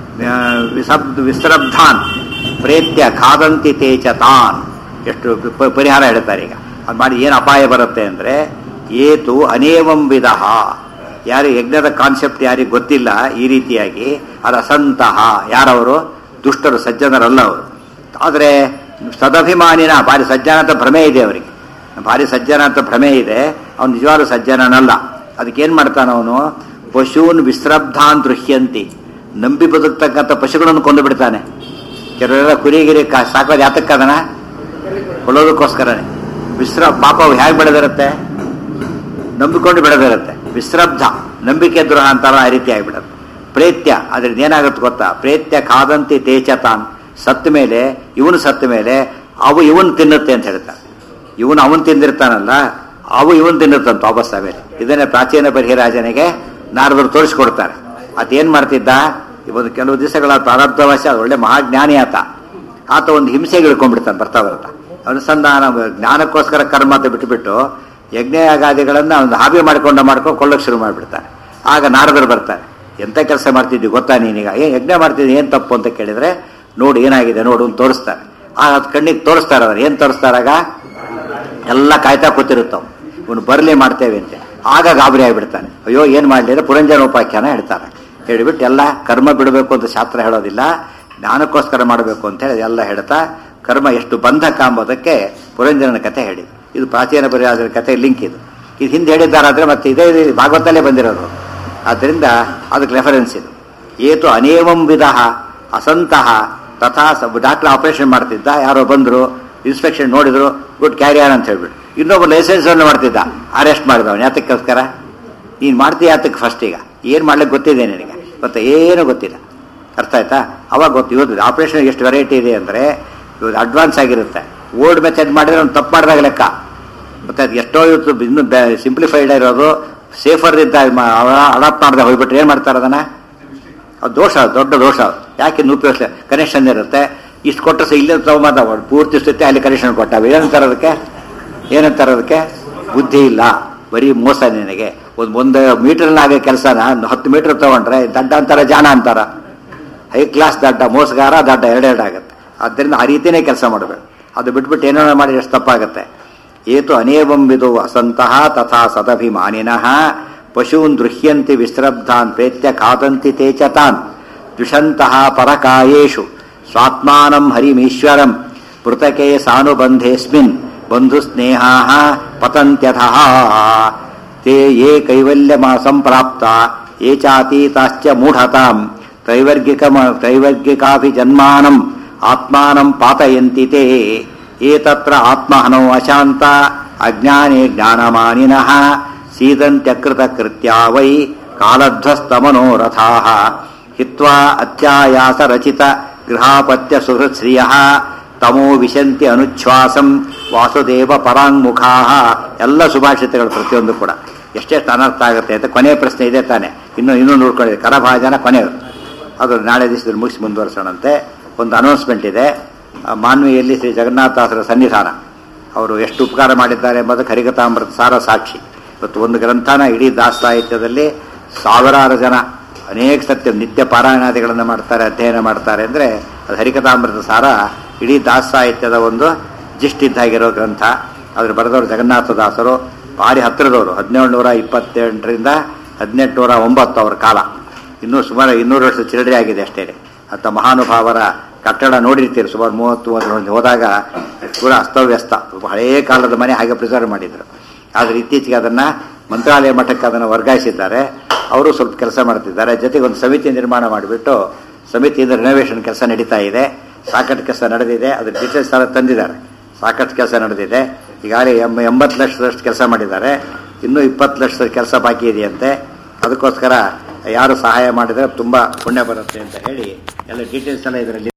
ವಿಸ್ರಬ್ಧಾನ್ ಪ್ರೇತ್ಯ ಖಾದಂತಿ ತೇಚತಾನ್. ಎಷ್ಟು ಪರಿಹಾರ ಹೇಳ್ತಾರೆ ಈಗ. ಅದು ಮಾಡಿ ಏನು ಅಪಾಯ ಬರುತ್ತೆ ಅಂದರೆ, ಏತು ಅನೇವಂ ವಿಧಃ, ಯಾರು ಯಜ್ಞದ ಕಾನ್ಸೆಪ್ಟ್ ಯಾರಿಗೆ ಗೊತ್ತಿಲ್ಲ ಈ ರೀತಿಯಾಗಿ, ಅದು ಅಸಂತಹ. ಯಾರವರು? ದುಷ್ಟರು, ಸಜ್ಜನರಲ್ಲ ಅವರು. ಆದರೆ ಸದಭಿಮಾನಿನ ಭಾರಿ ಸಜ್ಜನ ಅಂತ ಭ್ರಮೆ ಇದೆ ಅವರಿಗೆ. ಭಾರಿ ಸಜ್ಜನ ಅಂತ ಭ್ರಮೆ ಇದೆ, ಅವನು ನಿಜವಾದ ಸಜ್ಜನನಲ್ಲ. ಅದಕ್ಕೇನು ಮಾಡ್ತಾನ ಅವನು? ಪಶೂನ್ ವಿಸ್ರಬ್ಧಾನ್ ದೃಶ್ಯಂತಿ, ನಂಬಿ ಬದುಕ್ತಕ್ಕಂಥ ಪಶುಗಳನ್ನು ಕೊಂದು ಬಿಡ್ತಾನೆ. ಕೆಲವೆಲ್ಲ ಕುರಿಗಿರಿ ಸಾಕೋದು ಯಾತಕ್ಕದನ? ಕೊಲ್ಲೋದಕ್ಕೋಸ್ಕರನೇ. ಪಾಪ ಹೇಗೆ ಬೆಳೆದಿರುತ್ತೆ? ನಂಬಿಕೊಂಡು ಬೆಳೆದಿರುತ್ತೆ. ವಿಸ್ರಬ್ಧ, ನಂಬಿಕೆ ದ್ರೋಹ ಅಂತಾರ, ಆ ರೀತಿ ಆಗಿಬಿಡುತ್ತೆ. ಪ್ರೇತ್ಯ, ಅದ್ರಿಂದ ಏನಾಗುತ್ತೆ ಗೊತ್ತಾ? ಪ್ರೇತ್ಯ ಖಾದಂತಿ ತೇಚತಾನ್. ಸತ್ತ ಮೇಲೆ, ಇವನು ಸತ್ತ ಮೇಲೆ ಅವು ಇವನು ತಿನ್ನುತ್ತೆ ಅಂತ ಹೇಳ್ತಾರೆ. ಅವನು ತಿಂದಿರ್ತಾನಲ್ಲ, ಅವು ಇವನು ತಿನ್ನುತ್ತಂತ ವಾಪಸ್ ಆಮೇಲೆ. ಇದನ್ನೇ ಪ್ರಾಚೀನ ಪರಿಹರಾಜನಿಗೆ ನಾರದರು ತೋರಿಸ್ಕೊಡ್ತಾರೆ. ಆತೇನು ಮಾಡ್ತಿದ್ದ? ಇವತ್ತು ಕೆಲವು ದಿವಸಗಳ ಪ್ರಾರಬ್ಧವಶ ಒಳ್ಳೆ ಮಹಾಜ್ಞಾನಿ ಆತ ಒಂದು ಹಿಂಸೆಗೆ ಇಳ್ಕೊಂಡ್ಬಿಡ್ತಾನೆ ಬರ್ತಾ ಅನುಸಂಧಾನ ಜ್ಞಾನಕ್ಕೋಸ್ಕರ ಕರ್ಮ ಅಂತ ಬಿಟ್ಟುಬಿಟ್ಟು ಯಜ್ಞಯಾಗಾದಿಗಳನ್ನು ಒಂದು ಹಾಬಿ ಮಾಡ್ಕೊಂಡು ಕೊಳ್ಳಕ್ಕೆ ಶುರು ಮಾಡಿಬಿಡ್ತಾನೆ. ಆಗ ನಾರದರು ಬರ್ತಾರೆ, ಎಂಥ ಕೆಲಸ ಮಾಡ್ತಿದ್ವಿ ಗೊತ್ತಾ ನೀನೀಗ? ಯಜ್ಞ ಮಾಡ್ತಿದ್ವಿ, ಏನು ತಪ್ಪು ಅಂತ ಕೇಳಿದರೆ, ನೋಡಿ ಏನಾಗಿದೆ ನೋಡು ಅಂತ ತೋರಿಸ್ತಾರೆ. ಆಗ ಅದು ಕಣ್ಣಿಗೆ ತೋರಿಸ್ತಾರೆ. ಅವ್ರು ಏನು ತೋರಿಸ್ತಾರಾಗ? ಎಲ್ಲ ಕಾಯ್ತಾ ಕೂತಿರುತ್ತವ, ಇವನು ಬರಲಿ ಮಾಡ್ತೇವೆ ಅಂತ. ಆಗ ಗಾಬರಿ ಆಗಿಬಿಡ್ತಾನೆ. ಅಯ್ಯೋ ಏನು ಮಾಡಲಿ ಅಂದರೆ ಪುರಂಜನೋಪಾಖ್ಯಾನ ಹೇಳ್ತಾರೆ. ಹೇಳಿಬಿಟ್ಟು ಎಲ್ಲ ಕರ್ಮ ಬಿಡಬೇಕು ಅಂತ ಶಾಸ್ತ್ರ ಹೇಳೋದಿಲ್ಲ, ಜ್ಞಾನಕ್ಕೋಸ್ಕರ ಮಾಡಬೇಕು ಅಂತ ಹೇಳಿ ಎಲ್ಲ ಹೇಳ್ತಾ ಕರ್ಮ ಎಷ್ಟು ಬಂಧಕ ಎಂಬುದಕ್ಕೆ ಪುರಂಜನನ ಕಥೆ ಹೇಳಿ. ಇದು ಪ್ರಾಚೀನ ಪರಿಹಾರದ ಕಥೆ ಲಿಂಕ್. ಇದು ಹಿಂದೆ ಹೇಳಿದ್ದಾರಾದರೆ ಮತ್ತೆ ಇದೇ ಭಾಗವತಲ್ಲೇ ಬಂದಿರೋದು. ಆದ್ದರಿಂದ ಅದಕ್ಕೆ ರೆಫರೆನ್ಸ್ ಇದು. ಏತು ಅನೇವಂ ವಿಧಃ ಅಸಂತಹ ತಥಾ ಡಾಕ್ಟರ್ ಆಪರೇಷನ್ ಮಾಡ್ತಿದ್ದ, ಯಾರೋ ಬಂದರು, ಇನ್ಸ್ಪೆಕ್ಷನ್ ನೋಡಿದ್ರು, ಗುಡ್ ಕ್ಯಾರಿಯರ್ ಅಂತ ಹೇಳ್ಬಿಟ್ಟು ಇನ್ನೊಬ್ಬ ಲೈಸೆನ್ಸ್ ಅನ್ನು ಮಾಡ್ತಿದ್ದ, ಅರೆಸ್ಟ್ ಮಾಡಿದವನು ಯಾತಕ್ಕೋಸ್ಕರ? ನೀನು ಮಾಡ್ತೀಯ ಯಾತಕ್ಕೆ ಫಸ್ಟ್? ಈಗ ಏನು ಮಾಡ್ಲಿಕ್ಕೆ ಗೊತ್ತಿದೆ ನಿನಗೆ? ಗೊತ್ತಾ? ಏನು ಗೊತ್ತಿಲ್ಲ. ಅರ್ಥ ಆಯ್ತಾ? ಅವಾಗ ಗೊತ್ತು. ಇವತ್ತು ಆಪರೇಷನ್ ಎಷ್ಟು ವೆರೈಟಿ ಇದೆ ಅಂದರೆ ಇವತ್ತು ಅಡ್ವಾನ್ಸ್ ಆಗಿರುತ್ತೆ. ಓಲ್ಡ್ ಮೆಥಡ್ ಮಾಡಿದ್ರೆ ಅವ್ನು ತಪ್ಪು ಮಾಡಿದಾಗ ಲೆಕ್ಕ. ಮತ್ತೆ ಅದು ಎಷ್ಟೋ ಇವತ್ತು ಇನ್ನೂ ಸಿಂಪ್ಲಿಫೈಡ್ ಇರೋದು, ಸೇಫರ್ ಇದ್ದ ಅಡಾಪ್ಟ್ ಮಾಡಿದೆ ಹೋಗ್ಬಿಟ್ರೆ ಏನು ಮಾಡ್ತಾರೆ ಅದನ್ನು? ಅದು ದೋಷ, ದೊಡ್ಡ ದೋಷ. ಯಾಕೆ ಉಪಯೋಗಿಸ? ಕನೆಕ್ಷನ್ ಇರುತ್ತೆ, ಇಷ್ಟು ಕೊಟ್ಟರೆ ಸಹ ಇಲ್ಲೇ ತಗೊಂಬಂದ ಪೂರ್ತಿ ಸ್ಥಿತಿ ಅಲ್ಲಿ ಕನೆಕ್ಷನ್ ಕೊಟ್ಟ. ಏನಂತಾರೆ ಅದಕ್ಕೆ? ಏನಂತಾರೆ ಅದಕ್ಕೆ? ಬುದ್ಧಿ ಇಲ್ಲ, ಬರೀ ಮೋಸ ನಿನಗೆ. ಒಂದು ಮೀಟರ್ನಾಗ ಕೆಲಸನ 10 ಮೀಟರ್ ತಗೊಂಡ್ರೆ ದಡ್ಡ ಅಂತಾರ, ಜಾಣ ಅಂತಾರ. ಹೈ ಕ್ಲಾಸ್ ದಡ್ಡ, ಮೋಸಗಾರ ದಡ್ಡ ಎರಡೆರಡು ಆಗುತ್ತೆ. ಆದ್ದರಿಂದ ಆ ರೀತಿಯೇ ಕೆಲಸ ಮಾಡಬೇಕು. ಅದು ಬಿಟ್ಬಿಟ್ಟು ಏನೋ ಮಾಡಿ ಎಷ್ಟು ತಪ್ಪಾಗುತ್ತೆ. ಏತು ಅನೇವಂ ವಿದು ಅಸಂತಹ ತಥಾ ಸದಭಿಮಾನಿನಃ ಪಶೂನ್ ದೃಹ್ಯಂತಿ ವಿಶ್ರಬ್ಧಾನ್ ಪ್ರೇತ್ಯ ಖಾದಂತಿ ತೇಚತಾನ್ ದ್ವಿಷಂತಹ ಪರಕಾಯೇಷು ಸ್ವಾತ್ಮಾನಂ ಹರಿಮೀಶ್ವರಂ ಪೃಥಕೆ ಸಾನುಬಂಧೇಸ್ಮಿನ್ ಬಂಧು ಸ್ನೇಹಾ ಪತಂತ್ಯಥಃ ತೇ ಯೇ ಕೈವಲ್ಯಮ ಸಂಪ್ರಾಪ್ತ ಯೇ ಚಾತೀತಾಶ್ಚ ಮೂಢತಾಂ ತ್ರೈವರ್ಗಿಕಾಭಿಜನ್ಮಾನಂ ಆತ್ಮಾನಂ ಪಾತಯಂತಿ ತೇ ಏತತ್ರ ಆತ್ಮಹನೋ ಅಶಾಂತ ಅಜ್ಞಾನೇ ಜ್ಞಾನಮಾನಿನಃ ಸೀದಂತ್ಯಕೃತ ಕೃತ್ಯಾ ವೈ ಕಾಲಧ್ವಸ್ತಮನೋರಥಾಃ ಹಿತ್ವಾ ಅತ್ಯಾಯಾಸ ರಚಿತ ಗೃಹಾಪತ್ಯ ಸುಹೃತ್ಶ್ರಿಯಃ ತಮೋ ವಿಶಂತಿ ಅನುಚ್ಛ್ವಾಸಂ ವಾಸುದೇವ ಪರಾಂಗುಖಾಃ. ಎಲ್ಲ ಸುಭಾಷಿತಗಳು ಪ್ರತಿಯೊಂದು ಕೂಡ ಎಷ್ಟೆಷ್ಟು ಅನರ್ಥ ಆಗುತ್ತೆ ಅಂತ. ಕೊನೆಯ ಪ್ರಶ್ನೆ ಇದೆ ತಾನೆ, ಇನ್ನೂ ನೋಡ್ಕೊಂಡಿದೆ. ಕರಭಾಜನ ಕೊನೆಯದು, ಅದು ನಾಳೆ ದಿವಸದಲ್ಲಿ ಮುಗಿಸಿ ಮುಂದುವರಿಸೋಣಂತೆ. ಒಂದು ಅನೌನ್ಸ್ಮೆಂಟ್ ಇದೆ. ಮಾನ್ವಿಯಲ್ಲಿ ಶ್ರೀ ಜಗನ್ನಾಥದಾಸರ ಸನ್ನಿಧಾನ, ಅವರು ಎಷ್ಟು ಉಪಕಾರ ಮಾಡಿದ್ದಾರೆ ಎಂಬುದಕ್ಕೆ ಹರಿಕಥಾಮೃತ ಸಾರ ಸಾಕ್ಷಿ. ಇವತ್ತು ಒಂದು ಗ್ರಂಥನ ಇಡೀ ದಾಸ ಸಾಹಿತ್ಯದಲ್ಲಿ ಸಾವಿರಾರು ಜನ ಅನೇಕ ಸತ್ಯ ನಿತ್ಯ ಪಾರಾಯಣಾದಿಗಳನ್ನು ಮಾಡ್ತಾರೆ, ಅಧ್ಯಯನ ಮಾಡ್ತಾರೆ ಅಂದರೆ ಅದು ಹರಿಕಥಾಮೃತ ಸಾರ ಇಡೀ ದಾಸ ಸಾಹಿತ್ಯದ ಒಂದು ಜಿಷ್ಟಿದ್ದಾಗಿರೋ ಗ್ರಂಥ. ಅದ್ರ ಬರೆದವರು ಜಗನ್ನಾಥದಾಸರು, ಭಾರಿ ಹತ್ತಿರದವರು. 1727ರಿಂದ 1809 ಅವರ ಕಾಲ. ಇನ್ನೂ ಸುಮಾರು 200 ವರ್ಷದ ಚಿರಡೆ ಆಗಿದೆ ಅಷ್ಟೇ. ಅಂತ ಮಹಾನುಭಾವರ ಕಟ್ಟಡ ನೋಡಿರ್ತೀರಿ. ಸುಮಾರು 30 ಹೋದಾಗ ಪೂರ ಅಸ್ತವ್ಯಸ್ತ. ಹಳೆಯ ಕಾಲದ ಮನೆ ಹಾಗೆ ಪ್ರಿಸರ್ವ್ ಮಾಡಿದರು. ಆದರೆ ಇತ್ತೀಚೆಗೆ ಅದನ್ನು ಮಂತ್ರಾಲಯ ಮಠಕ್ಕೆ ಅದನ್ನು ವರ್ಗಾಯಿಸಿದ್ದಾರೆ. ಅವರು ಸ್ವಲ್ಪ ಕೆಲಸ ಮಾಡ್ತಿದ್ದಾರೆ. ಜೊತೆಗೆ ಒಂದು ಸಮಿತಿ ನಿರ್ಮಾಣ ಮಾಡಿಬಿಟ್ಟು ಸಮಿತಿಯಿಂದ ರಿನೋವೇಷನ್ ಕೆಲಸ ನಡೀತಾ ಇದೆ. ಸಾಕಷ್ಟು ಕೆಲಸ ನಡೆದಿದೆ. ಅದ್ರ ಡೀಟೇಲ್ಸ್ ಎಲ್ಲ ತಂದಿದ್ದಾರೆ. ಸಾಕಷ್ಟು ಕೆಲಸ ನಡೆದಿದೆ. ಈಗಾಗಲೇ 80 ಲಕ್ಷದಷ್ಟು ಕೆಲಸ ಮಾಡಿದ್ದಾರೆ. ಇನ್ನೂ 20 ಲಕ್ಷದ ಕೆಲಸ ಬಾಕಿ ಇದೆಯಂತೆ. ಅದಕ್ಕೋಸ್ಕರ ಯಾರು ಸಹಾಯ ಮಾಡಿದರೆ ತುಂಬ ಪುಣ್ಯ ಬರುತ್ತೆ ಅಂತ ಹೇಳಿ ಎಲ್ಲ ಡೀಟೇಲ್ಸ್ ಎಲ್ಲ ಇದರಲ್ಲಿ